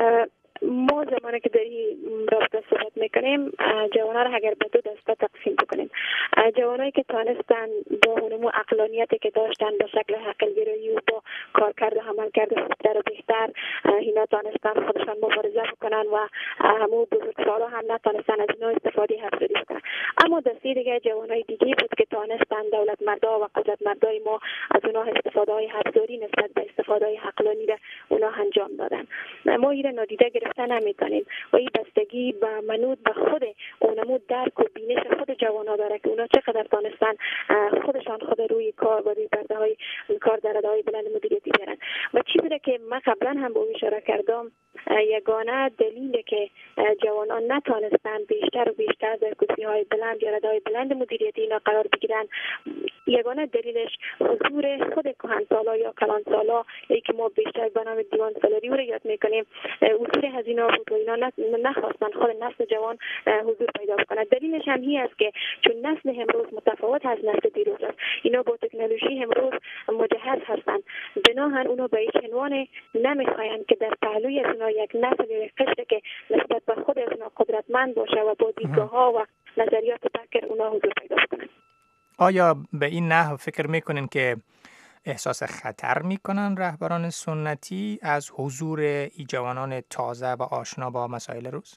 ما زمانی که داری رابطه صحبت میکنیم جوانان را اگر به دو دسته تقسیم بکنیم، جوانایی که تانستن با اونمو عقلانیتی که داشتن به شکل حقلگرایی و با کارکرد و عملکرد خوبتر و بهتر اینا تانستن خودشان مبارزه بکنن و همون بزرگسالا هم نتانستن از اینا استفاده حفظی بکنن. اما دسته دیگه جوانای دیگه بود که تانستن دولت مردا و قدرت مردای ما از اونها استفاده های حفظی نسبت به استفاده های عقلانی را اونها انجام دادن. ما این نادیده گرفتن نمیتونیم و این بستگی به منوط به خود اونمو درک و بینش خود جوانا داره که اونا چقدر دانستن خودشان خود روی کار و روی پرده های کار در رده های بلند مدیریتی برن. و چیزی که من قبلا هم به اشاره کردم، یگانه دلیلی که جوانان نتانستن بیشتر و بیشتر در کرسی های بلند یا رده های بلند مدیریتی اینا قرار بگیرن، یگانه دلیلش حضور خود کهنسالا یا کلانسالا که ما بیشتر به نام دیوان سالاری رو یاد میکنیم، اصول هزینه بود و اینا نخواستن خود نسل جوان حضور پیدا بکنه. دلیلش هم این است که چون نسل امروز متفاوت از نسل دیروز است، اینا با تکنولوژی امروز مجهز هستن، بناهن اونو به هیچ عنوان نمیخواین که در پهلوی از اونا یک نسل یا یک قشر که نسبت به خود از اونا قدرتمند باشه و با دیدگاه ها و نظریات فکر اونا حضور پیدا بکنن. آیا به این نحو فکر میکنین که احساس خطر میکنن رهبران سنتی از حضور ای جوانان تازه و آشنا با مسائل روز؟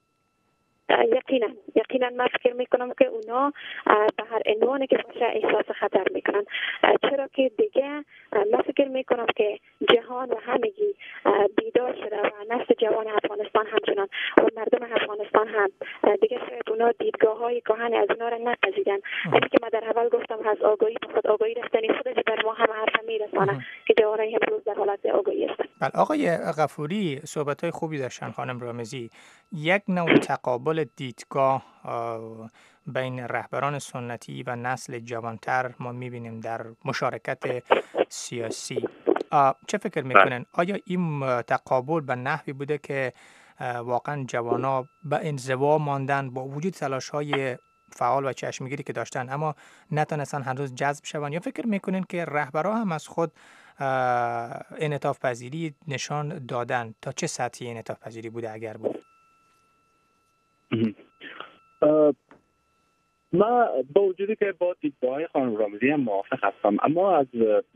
یقینا یقینا من فکر میکنم که اونا به هر عنوانی که باشه احساس خطر میکنن، چرا که دیگه من فکر میکنم که جهان و همگی بیدار شده و نسل جوان افغانستان همچنان و مردم افغانستان هم دیگه شاید اونا دیدگاه های کهن از اونا را نپذیرن. همین که من در اول گفتم از آگاهی به خود آگاهی رفتنی خودش بر ما هم حرف میرسانه که جوانای امروز در حالت آگاهی هستن. بله آقای غفوری صحبت‌های خوبی داشتن خانم رامزی. یک نوع تقابل دیدگاه بین رهبران سنتی و نسل جوانتر ما می‌بینیم در مشارکت سیاسی. چه فکر می‌کنن؟ آیا این تقابل به نحوی بوده که واقعا جوانا به انزوا ماندن با وجود تلاش‌های فعال و چشمگیری که داشتن اما نتونستن هنوز جذب شوند، یا فکر می‌کنین که رهبران هم از خود انعطاف پذیری نشان دادن؟ تا چه سطحی انعطاف پذیری بوده اگر بود؟ ما با وجودی که با دیدگاه خانم رامزی هم موافق هستم، اما از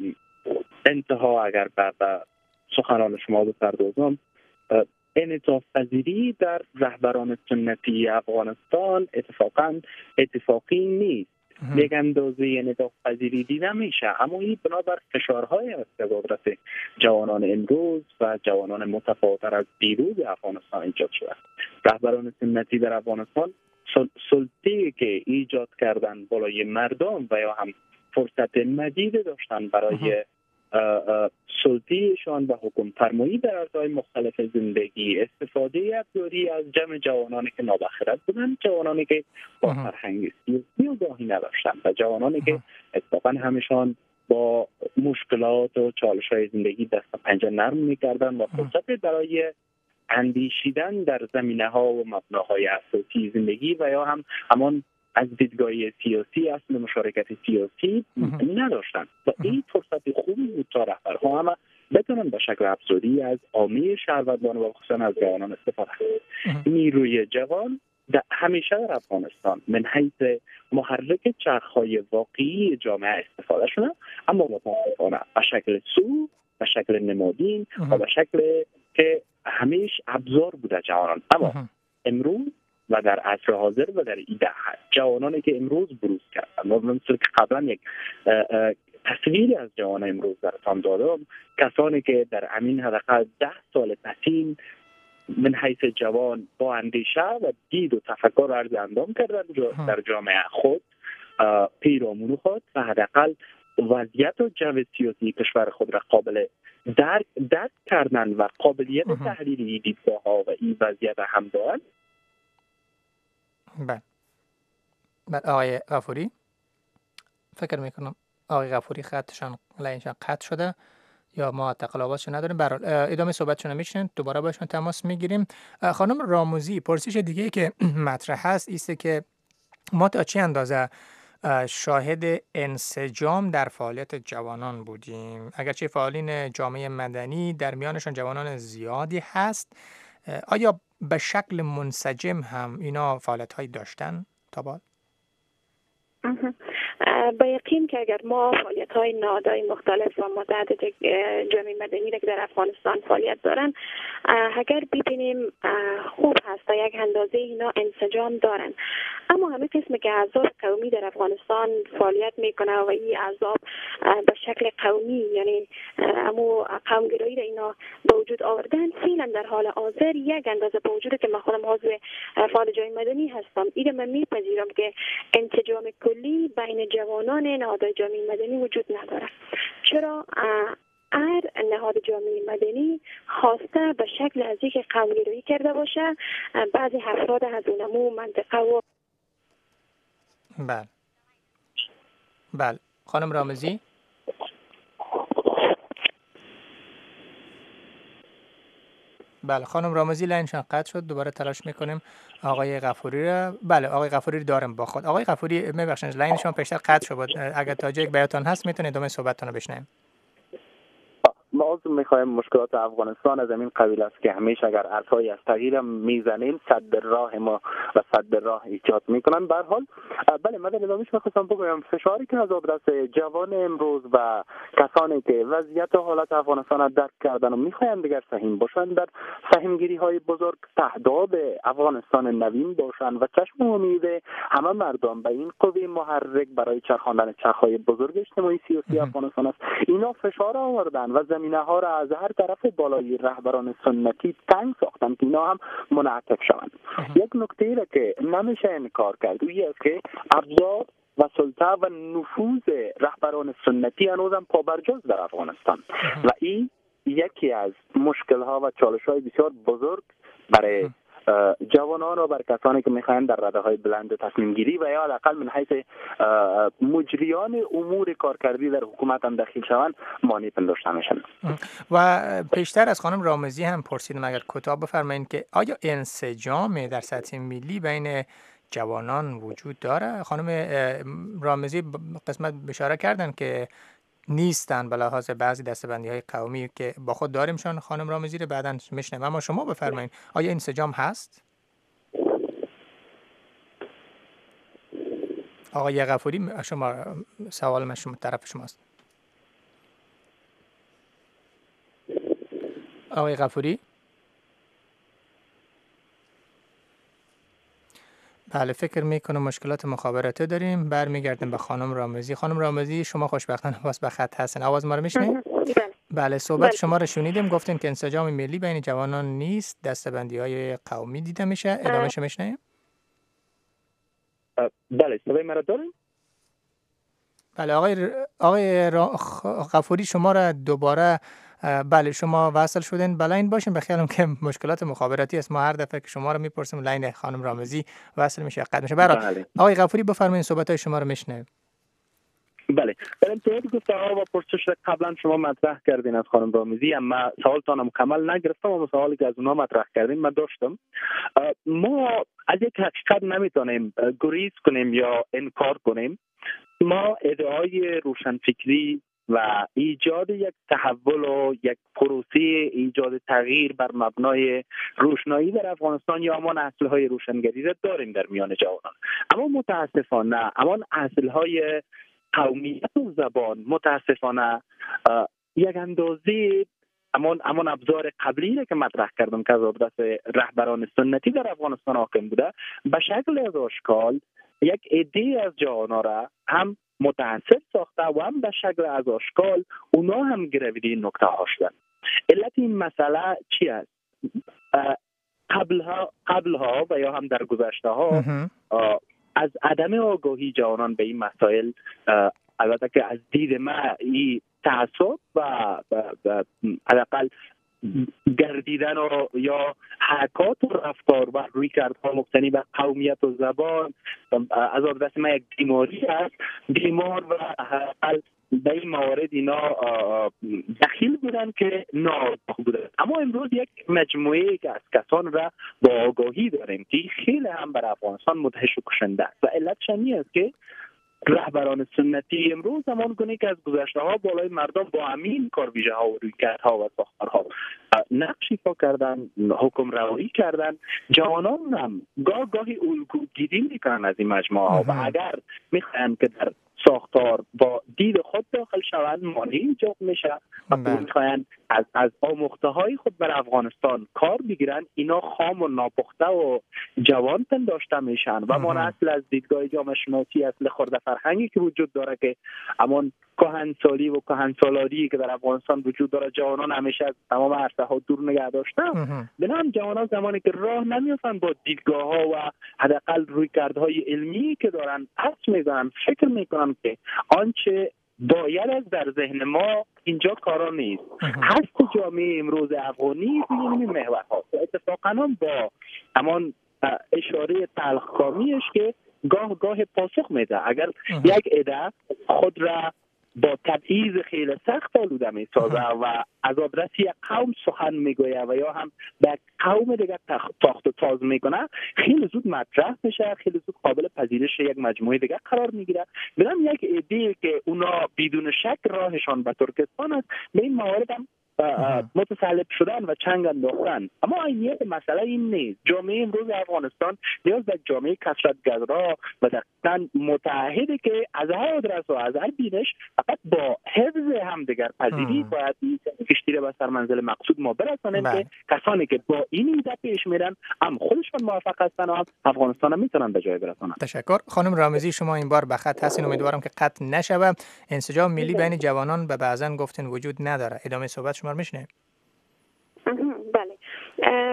انتها اگر به سخنان شما بپردازم، انعطاف پذیری در رهبران سنتی افغانستان اتفاقا اتفاقی نیست. یک اندازه انعطاف پذیری دیده میشه، اما این بنابر فشارهای است که قدرت جوانان امروز و جوانان متفاوت‌تر از دیروز افغانستان ایجاد شده. رهبران سنتی در افغانستان سلطه‌ای که ایجاد کردن بالای مردم و یا هم فرصت مدید داشتن برای سلطه‌شان و حکم فرمایی در عرصه‌های مختلف زندگی، استفاده ابزاری از جمع جوانانی که نابخرد بودن، جوانانی که با فرهنگ سیاسی آگاهی نداشتند و جوانانی که اتفاقاً همشان با مشکلات و چالش‌های زندگی دست و پنجه نرم می‌کردند و فرصت برای اندیشیدن در زمینه‌ها و مبناهای اساسی زندگی و یا هم همان از دیدگاه سیاسی، اصل مشارکت سیاسی نداشتند و این فرصت خوبی بود تا رهبرها هم بتونن به شکل ابزاری از عامه شهروندان و خصوصا از جوانان استفاده کنند. نیروی جوان همیشه در افغانستان من حیث محرک چرخهای واقعی جامعه استفاده شده، اما متاسفانه به شکل سو، به شکل نمادین و به شکل که همیشه ابزار بوده جوانان. اما امروز و در عصر حاضر و در این دهه جوانانی که امروز بروز کردن و مثل که قبلا یک تصویری از جوان امروز درتان دادم، کسانی که در امین حداقل ده سال پسین من حیث جوان با اندیشه و دید و تفکر عرض اندام کردن در جامعه خود، پیرامون خود و حداقل وضعیت و جو سیاسی کشور خود را قابل درک درک کردن و قابلیت تحلیلی دیدگاه ها و این وضعیت هم دارن. بله بله آقای غفوری، فکر میکنم آقای غفوری خطشان لینشان قطع شده یا ما تقلاباتشون نداریم. برحال ادامه صحبتشون رو میشنن، دوباره باشون تماس میگیریم. خانم راموزی، پرسش دیگه که مطرح هست ایسته که ما تا چه اندازه شاهد انسجام در فعالیت جوانان بودیم؟ اگرچه فعالین جامعه مدنی در میانشان جوانان زیادی هست، آیا به شکل منسجم هم اینا فعالیت هایی داشتن تا بعد؟ با یقین که اگر ما فعالیت های نهادهای مختلف و متعدد جامعه مدنی که در افغانستان فعالیت دارن اگر ببینیم خوب هست تا یک اندازه اینا انسجام دارن، اما همه قسم که احزاب قومی در افغانستان فعالیت میکنه و این احزاب به شکل قومی یعنی امو قومگرایی را اینا به وجود آوردن، فعلا در حال حاضر یک اندازه با وجود که من خودم عضو فعال جامعه مدنی هستم، ایده من میپذیرم که انسجام کلی بین جوانان نهادهای جامعه مدنی وجود نداره. چرا؟ هر نهاد جامعه مدنی خواسته به شکل از یک قومگرایی کرده باشه بعضی افراد از اونمو منطقه و بله بله خانم رامزی. بله خانم رامزی لینشان قطع شد، دوباره تلاش میکنیم آقای غفوری را. بله آقای غفوری دارم با خود. آقای غفوری میبخشید لینشان پیشتر قطع شد، اگر تا جایی بیاتون هست میتونید ادامه صحبتتون رو بشنویم. ما از میخوایم مشکلات افغانستان از این قبیل است که همیشه اگر عرصه‌ای از تغییر میزنیم صد راه ما و صد راه ایجاد میکنن. به هر حال بله من در ادامهش میخواستم بگویم فشاری که از دست جوان امروز و کسانی که وضعیت و حالت افغانستان را درک کردن و میخواین دیگر سهیم باشن در سهمگیری های بزرگ تهداب افغانستان نوین باشن و چشم امید همه مردم به این قوه محرک برای چرخاندن چرخهای بزرگ اجتماعی سیاسی افغانستان است. اینا فشار آوردن و زمینه ها را از هر طرف بالای رهبران سنتی تنگ ساختن که اینا هم منعطف شوند. یک نکته را که نمیشه انکار کرد این است که ابزار و سلطه و نفوذ رهبران سنتی هنوز هم پابرجاست در افغانستان و این یکی از مشکل‌ها و چالش‌های بسیار بزرگ برای جوانان و بر کسانی که میخواین در رده‌های بلند تصمیم گیری و یا حداقل من حیث مجریان امور کارکردی در حکومت هم داخل شوند مانع پنداشته میشن. و پیشتر از خانم رامزی هم پرسیدم اگر کوتاه بفرمایید که آیا انسجام در سطح ملی بین جوانان وجود داره؟ خانم رامزی قسمت اشاره کردن که نیستن به لحاظ بعضی دستبندی های قومی که با خود داریمشان. خانم رامزی رو بعداً میشنم، اما شما بفرمایید آیا انسجام هست؟ آقای غفوری شما سوال من شما طرف شماست. آقای غفوری؟ بله، فکر میکنم مشکلات مخابراتی داریم. برمیگردیم به خانم رامزی. خانم رامزی شما خوشبختانه باز به خط هستن. آواز ما رو میشنید؟ بله، صحبت بله. شما رو شنیدیم، گفتین که انسجام ملی بین جوانان نیست، دستبندی های قومی دیده میشه. ادامهش میشنیم؟ بله، صدای مرا داریم؟ بله آقای آقای غفوری شما را دوباره بله شما وصل شدین. بله این باشین، بخیالم که مشکلات مخابراتی است. ما هر دفعه که شما رو میپرسیم لاین خانم رامزی وصل میشه قطع میشه. برای آقای غفوری بفرمایید، صحبت های شما رو میشنویم. بله، در انتهای گفته‌ها و پرسش قبلا شما مطرح کردین از خانم رامزی، اما سوالتان مکمل نگرفتم و سوالی که از اونها مطرح کردین من داشتم. ما از یک حقیقت نمیتونیم گریز کنیم یا انکار کنیم. ما ادعای روشنفکری و ایجاد یک تحول و یک پروسه ایجاد تغییر بر مبنای روشنایی در افغانستان یا همان اصل‌های روشنگری را داریم در میان جوانان، اما متاسفانه همان اصل‌های قومیت و زبان متاسفانه یک اندازه امان امان ابزار قبلی که مطرح کردم که از دست رهبران سنتی در افغانستان حاکم بوده، به شکل از آشکال یک عده از جوانان را هم متعصب ساخته و هم به شکل از آشکال اونا هم گرویده این نکته ها شدن. علت این مسئله چی است؟ قبلها قبلها و یا هم در گذشته ها از عدم آگاهی جوانان به این مسائل، البته که از دید ما این تعصب و حداقل گردیدن و یا حرکات و رفتار و رویکردها مبتنی بر قومیت و زبان از دست ما یک بیماری است. بیمار و حداقل به این موارد اینا دخیل بودن که ناآگاه بودن. اما امروز یک مجموعه که از کسان را با آگاهی داریم که خیلی هم بر افغانستان مدهش و کشنده است و علتش این است که رهبران سنتی امروز همان گونه که از گذشته ها بالای مردم با همین کارویژه ها و رویکردها و ساختارها نقش ایفا کردن، حکم روایی کردن. جوانان هم گاه گاهی الگوگیری میکنن از این مجموعه ها و اگر میخواین که در ساختار با دید خود داخل شوند مانعی ایجاد میشه و میخواین از از آموخته های خود بر افغانستان کار بگیرن، اینا خام و ناپخته و جوان پنداشته میشن و ما اصل از دیدگاه جامعه شناسی اصل خورده فرهنگی که وجود داره که امان کهنسالی و کهنسالاری که در افغانستان وجود داره جوانان همیشه از تمام عرصه ها دور نگه داشتن. بنابراین جوانان زمانی که راه نمیافتن با دیدگاه ها و حداقل رویکردهای علمی که دارن پس میزنن، فکر میکنن که آنچه باید از در ذهن ما اینجا کارا نیست. هست جامعه امروز افغانی این محور هاست. اتفاقا هم با همان اشاره تلخکامیش که گاه گاه پاسخ میده. اگر یک عده خود را با تبعیض خیلی سخت آلوده می سازه و از آدرس یک قوم سخن میگویه و یا هم به قوم دیگر تاخت و تاز میکنه، خیلی زود مطرح میشه، خیلی زود قابل پذیرش یک مجموعه دیگر قرار میگیره. بنام یک ایده که اونا بدون شک راهشان به ترکستان است، به این موارد هم متسلط شدن و چنگ انداختن. اما عینیت مسئله این نیست. جامعه امروز افغانستان نیاز به جامعه کثرت‌گذرا و دقیقاً متعهده که از هر آدرس و از هر بینش فقط با حفظ همدیگر پذیری باید کشتی را به سرمنزل مقصود ما برسانیم که کسانی که با این ایده پیش میرن هم خودشون موفق هستن و هم افغانستان هم میتونن به جای برسونن. تشکر. خانم رامزی شما این بار به خط هستین، امیدوارم که قطع نشوه. انسجام ملی بین جوانان به بعضن گفتن وجود نداره. ادامه صحبت شما رو میشنویم. بله،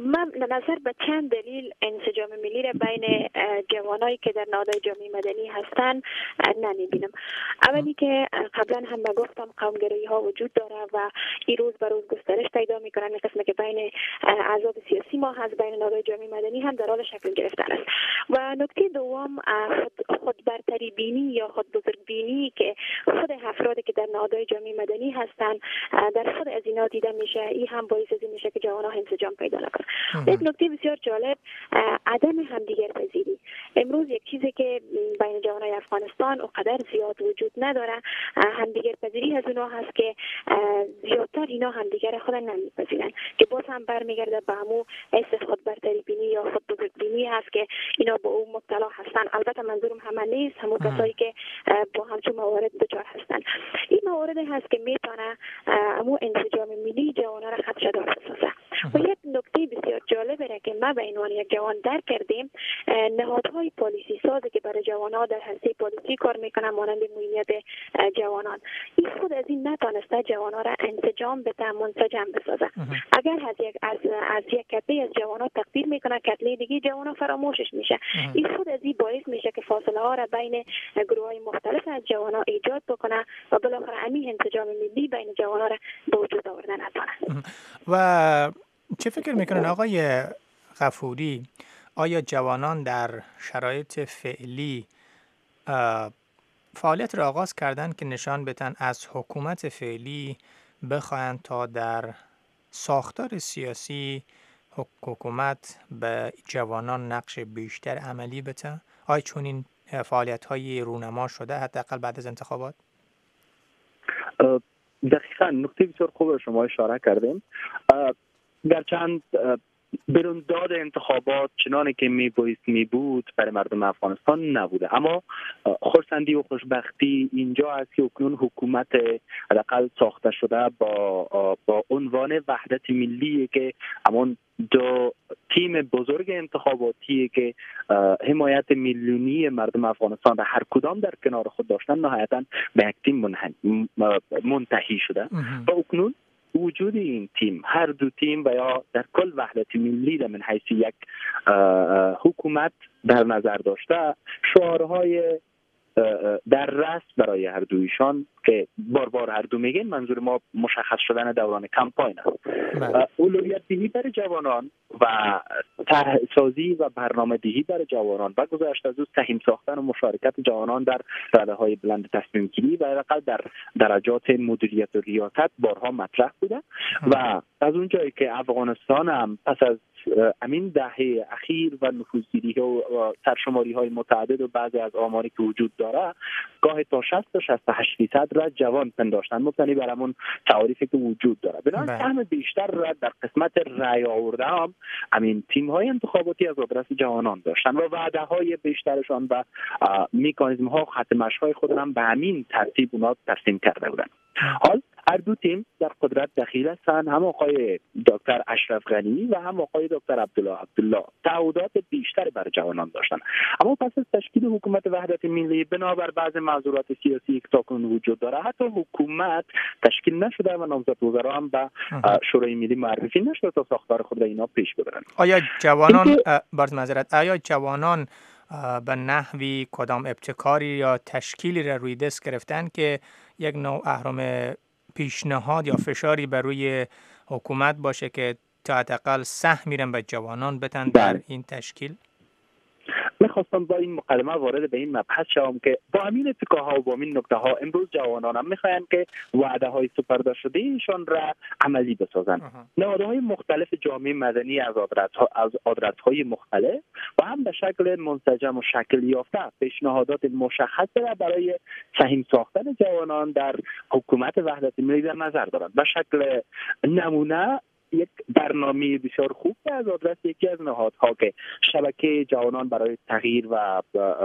من نظر به چند دلیل انسجام ملی را بین جوانایی که در نهادهای جامعه مدنی هستند نمیبینم. اولی که قبلا هم گفتم قومگرایی ها وجود داره و این روز به روز گسترش پیدا میکنن. قسمی که بین احزاب سیاسی ما هست، بین نهادهای جامعه مدنی هم در حال شکل گرفتن است. و نکته دوم خود, خود برتری بینی یا خود بزرگ بینی که خود افرادی که در نهادهای جامعه مدنی هستند در خود از اینا دیده میشه. این هم باعث از این میشه که جوانان انسجام پیدا نکنن. یک نکته بسیار جالب عدم همدیگر پذیری. امروز یک چیزی که بین جوانای افغانستان اونقدر زیاد وجود نداره، همدیگر پذیری از اونها هست که زیادتر اینا همدیگر خود نمیپذیرن که باز هم برمیگرده به همون حس خود برتری بینی یا خود بزرگ بینی هست که اینا با اون مبتلا هستن. البته منظورم همه نیست، همون کسایی که با همچون موارد دچار هستن. این موارد هست که میتونه همون انسجام ملی جوانان را خدشه‌دار بسازه. و یک نکته بسیار جالب را که ما به عنوان یک جوان درک کردیم، نهادهای پالیسی سازی که برای جوانان در حوزه پالیسی کار میکنن مانند معینیت جوانان، این خود از این نتونسته جوانان را انسجام بده، منسجم بسازه. اگر از یک از, از یک کتله از جوانان تقدیر میکنه، کتله دیگه جوانان فراموشش میشه. این خود از این باعث میشه که فاصله ها را بین گروه های مختلف از جوانان ایجاد بکنه و بالاخره همین انسجام ملی بین جوانان را به وجود آوردن نتونه. و چه فکر میکنن آقای غفوری، آیا جوانان در شرایط فعلی فعالیت را آغاز کردن که نشان بدن از حکومت فعلی بخواهند تا در ساختار سیاسی حکومت به جوانان نقش بیشتر عملی بده؟ آیا چون این فعالیت های رونما شده حداقل بعد از انتخابات؟ دقیقاً نکته بسیار خوب شما اشاره کردیم. گرچند برونداد انتخابات چنانه که می بایست می بود برای مردم افغانستان نبوده، اما خرسندی و خوشبختی اینجا است که اکنون حکومت حداقل ساخته شده با با عنوان وحدت ملی که همون دو تیم بزرگ انتخاباتی که حمایت میلیونی مردم افغانستان را هر کدام در کنار خود داشتن نهایتاً به یک تیم منتهی شده و اکنون وجود این تیم، هر دو تیم و یا در کل وحدت ملی در من حیث یک حکومت در نظر داشته شعارهای در رأس برای هر دویشان که بار بار هر دو میگن، منظور ما مشخص شدن دوران کمپاین است. اولویت دهی برای جوانان و طرح سازی و برنامه دهی برای جوانان و گذشت از او سهم ساختن و مشارکت جوانان در رده بلند تصمیم گیری و حداقل در درجات مدیریت و ریاست بارها مطرح بوده و از اون جایی که افغانستان هم پس از امین دهه اخیر و نفوذگیری و سرشماری های متعدد و بعضی از آماری که وجود داره گاه تا شصت تا شصت و هشت فیصد را جوان پنداشتن مبتنی بر همون تعاریفی که وجود داره. بنابراین سهم بیشتر را در قسمت رأی آورده هم همین تیم های انتخاباتی از آدرس جوانان داشتن و وعده های بیشترشان و مکانیزم ها و خط مشی های خود هم به همین ترتیب اونا ترسیم کرده بودن. حال هر دو تیم در قدرت دخیل هستند، هم آقای دکتر اشرف غنی و هم آقای دکتر عبدالله عبدالله تعهدات بیشتر بر جوانان داشتند. اما پس از تشکیل حکومت وحدت ملی بنابر بعض معذورات سیاسی که تاکنون وجود داره حتی حکومت تشکیل نشده و نامزد وزرا هم به شورای ملی معرفی نشده تا ساختار خود اینا پیش ببرند. آیا جوانان برز معذرت آیا جوانان به نحوی کدام ابتکاری یا تشکیلی را روی دست گرفتن که یک نوع اهرم پیشنهاد یا فشاری بر روی حکومت باشه که تا حداقل سهم میرن به جوانان بتن در این تشکیل؟ میخواستم با این مقدمه وارد به این مبحث شوم که با همین اتکاها و با همین نکته ها امروز جوانان هم میخواین که وعده های سپرده شده ایشان را عملی بسازن. نهادهای مختلف جامعه مدنی از آدرس ها از آدرس های مختلف و هم به شکل منسجم و شکل یافته پیشنهادات مشخص را برای سهم ساختن جوانان در حکومت وحدت ملی در نظر دارند. به شکل نمونه یک برنامه بسیار خوب از آدرس یکی از نهادها که شبکه جوانان برای تغییر و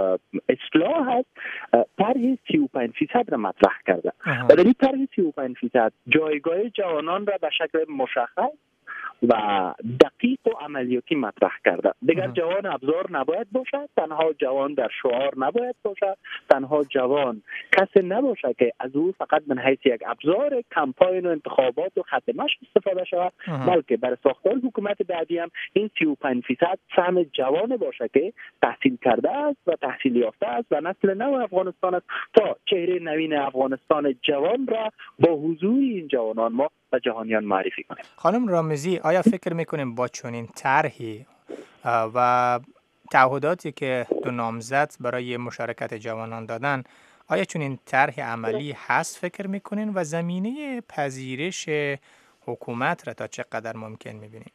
اصلاح هست طرح سی و پنج فیصد را مطرح کرده و در این طرح سی و پنج فیصد جایگاه جوانان را به شکل مشخص و دقیق و عملیاتی مطرح کرده. دیگر جوان ابزار نباید باشد، تنها جوان در شعار نباید باشد، تنها جوان کسی نباشد که از او فقط من حیث یک ابزار کمپاین و انتخابات و ختمش استفاده شود، بلکه برای ساختار حکومت بعدی هم این سی و پنج درصد سهم جوان باشه که تحصیل کرده است و تحصیل یافته است و نسل نو افغانستان است، تا چهره نوین افغانستان جوان را با حضور این جوانان ما و جهانیان معرفی کنیم. خانم رامزی، آیا فکر میکنیم با چنین طرحی و تعهداتی که دو نامزد برای مشارکت جوانان دادن، آیا چنین طرح عملی هست فکر میکنین و زمینه پذیرش حکومت را تا چقدر ممکن میبینین؟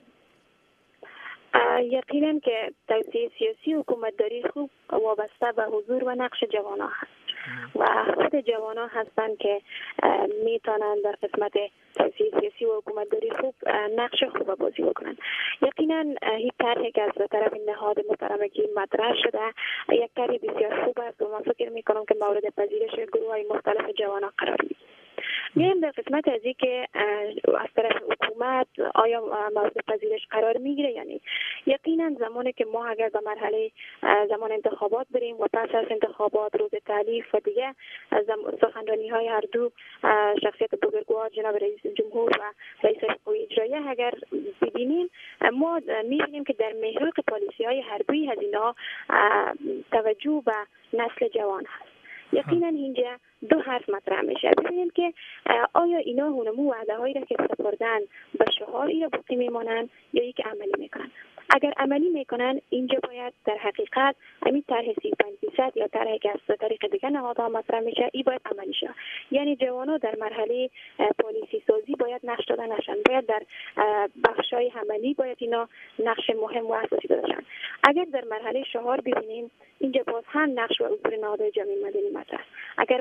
یقینا که توسعه سیاسی حکومتداری خوب وابسته به حضور و نقش جوانان هست و خود جوانان هستند که میتونن در قسمت توسعه سیاسی و حکومتداری خوب نقش خوب بازی بکنن. یقینا این طرحی که از طرف نهاد محترم که مطرح شده یک طرح بسیار خوب است و من فکر میکنم که مورد پذیرش گروه‌های مختلف جوانان قرار میگیره. میایم در قسمت از این که از طرف حکومت آیا مورد پذیرش قرار میگیره یا نه. یقینا زمانی که ما اگر به مرحله زمان انتخابات بریم و پس از انتخابات روز تعلیف و دیگه سخنرانی های هر دو شخصیت بزرگوار جناب رئیس جمهور و رئیس قوه اجراییه اگر ببینیم، ما میبینیم که در محور پالیسی های هر دوی از اینا توجه به نسل جوان هست. یقینا اینجا دو حرف مطرح میشه. ببینیم که آیا اینا هنمو وعده هایی را که سپردن به شعار اینا باقی میمانن یا یک عملی میکنن. اگر عملی میکنن اینجا باید در حقیقت همین طرح سی و پنج درصد یا طرحی که از طریق دیگه نهادها مطرح میشه این باید عملی شه. یعنی جوانان در مرحله پالیسی سازی باید نقش داده نشن، باید در بخشای عملی باید اینا نقش مهم و اساسی داشتن. اگر در مرحله شعار ببینیم اینجا باز هم نقش و حضور نهادهای جامعه مدنی مطرح. اگر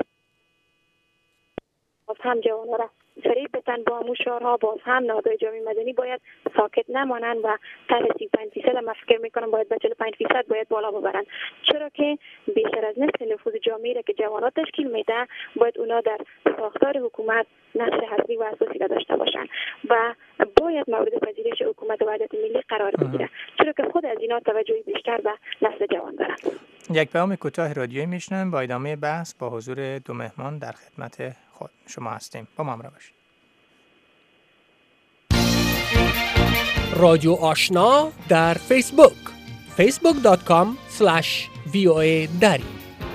باز هم جوانان را فریب بتن با همون شعارها، باز هم نهادهای جامعه مدنی باید ساکت نمانند و طرح سی و پنج درصد من فکر میکنم باید به چهل و پنج درصد باید بالا ببرن، چرا که بیشتر از نصف نفوذ جامعه را که جوانات تشکیل میده باید اونا در ساختار حکومت نقش حسابی و اساسی داشته باشن و باید مورد پذیرش حکومت وحدت ملی قرار بگیره، چرا که خود از اینا توجهی بیشتر به نسل جوان دارن. یک پیام کوتاه رادیویی میشنویم با ادامه بحث با حضور دو مهمان در خدمت خود شما هستیم. با ما همراه باشید. رادیو آشنا در فیسبوک فیسبوک دات کام اسلش وی او ای دری.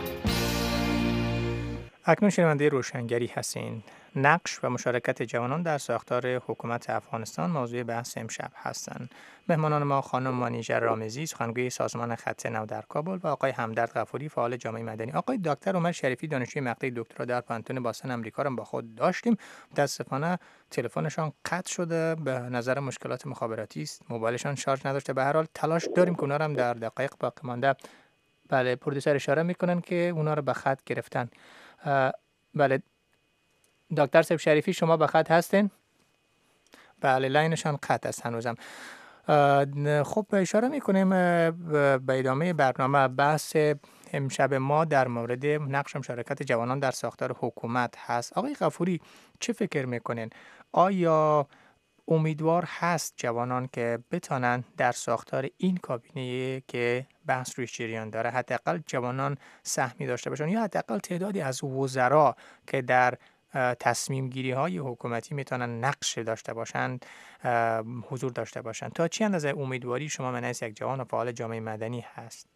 اکنون شنونده روشنگری هستین. نقش و مشارکت جوانان در ساختار حکومت افغانستان موضوع بحث امشب هستند. مهمانان ما خانم مانیژه رامزی، سخنگوی سازمان خط نو در کابل و آقای همدرد غفوری، فعال جامعه مدنی. آقای دکتر عمر شریفی، دانشجوی مقطع دکترا در پانتون باستان آمریکا را با خود داشتیم. متاسفانه تلفنشان قطع شده، به نظر مشکلات مخابراتی است، موبایلشان شارژ نداشته. به هر حال تلاش داریم که اونا را هم در دقایق باقی مانده، بله، پرودوسر اشاره میکنن که اونا را به خط گرفتن. بله دکتر صاحب شریفی، شما به خط هستین؟ بله، لاینشان قطع است هنوزم. خب اشاره میکنیم به ادامه برنامه. بحث امشب ما در مورد نقش مشارکت جوانان در ساختار حکومت هست. آقای غفوری چه فکر میکنین؟ آیا امیدوار هست جوانان که بتانن در ساختار این کابینه که بحث روی جریان داره حداقل جوانان سهمی داشته باشن، یا حداقل تعدادی از وزرا که در تصمیم گیری های حکومتی میتونن نقش داشته باشند حضور داشته باشند؟ تا چه اندازه امیدواری شما من از یک جوان و فعال جامعه مدنی هست؟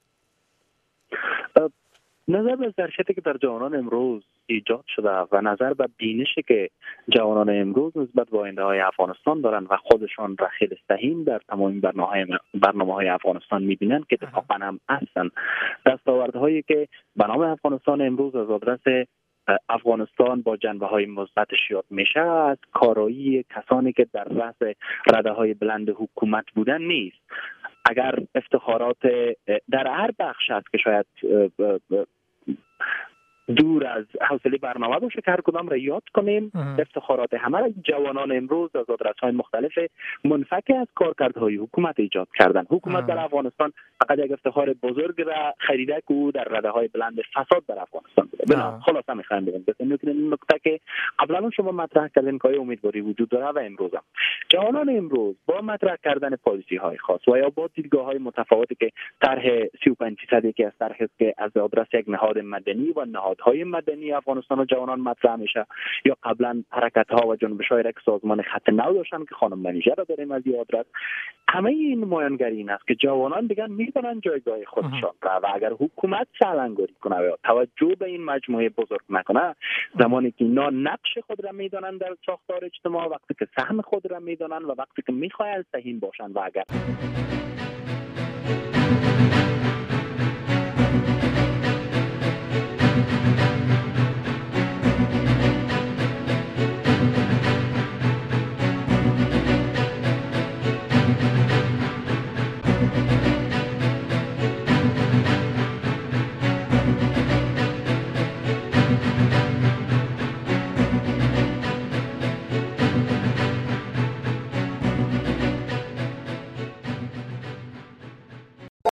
نظر به ظرفیتی که در جوانان امروز ایجاد شده و نظر به بینشی که جوانان امروز نسبت به آینده های افغانستان دارن و خودشان را خیلی سهیم در تمام برنامه های افغانستان میبینن که اتفاقا هم هستن. دستاوردهایی که به نام افغانستان امروز از آدرس افغانستان با جنبه های مثبتش یاد میشه، از کارایی کسانی که در رأس رده های بلند حکومت بودن نیست. اگر افتخارات در هر بخش هست که شاید دور از حوصله برنامه باشه که هر کدام را یاد کنیم. افتخارات همه جوانان امروز از آدرس‌های مختلف منفک از کارکردهای حکومت ایجاد کردن. حکومت در افغانستان فقط یک افتخار بزرگ را خریده که او در رده‌های بلند فساد در افغانستان بوده. بنا خلاصه می‌خوایم بگم این نکته که قبلا شما مطرح کردین که امیدواری وجود داره و امروز هم جوانان امروز با مطرح کردن پالیسی‌های خاص و یا با دیدگاه‌های متفاوتی که طرح سی و پنج درصدی که از طرح که از آدرس یک نهاد مدنی و نهادهای مدنی افغانستان و جوانان مطرح میشه یا قبلا حرکت‌ها و جنبش‌های که سازمان خط نو داشتن که خانم منیژه را داریم از این آدرس، همه این نمایانگری این است که جوانان دیگه می‌دونن جایگاه خودشان را و اگر حکومت سالنگاری کنه و توجه به این مجموعه بزرگ نکنه، زمانی که اینا نقش خود را میدونن در ساختار اجتماع، وقتی که سهم خود را میدونن و وقتی که میخواین سهیم باشن و اگر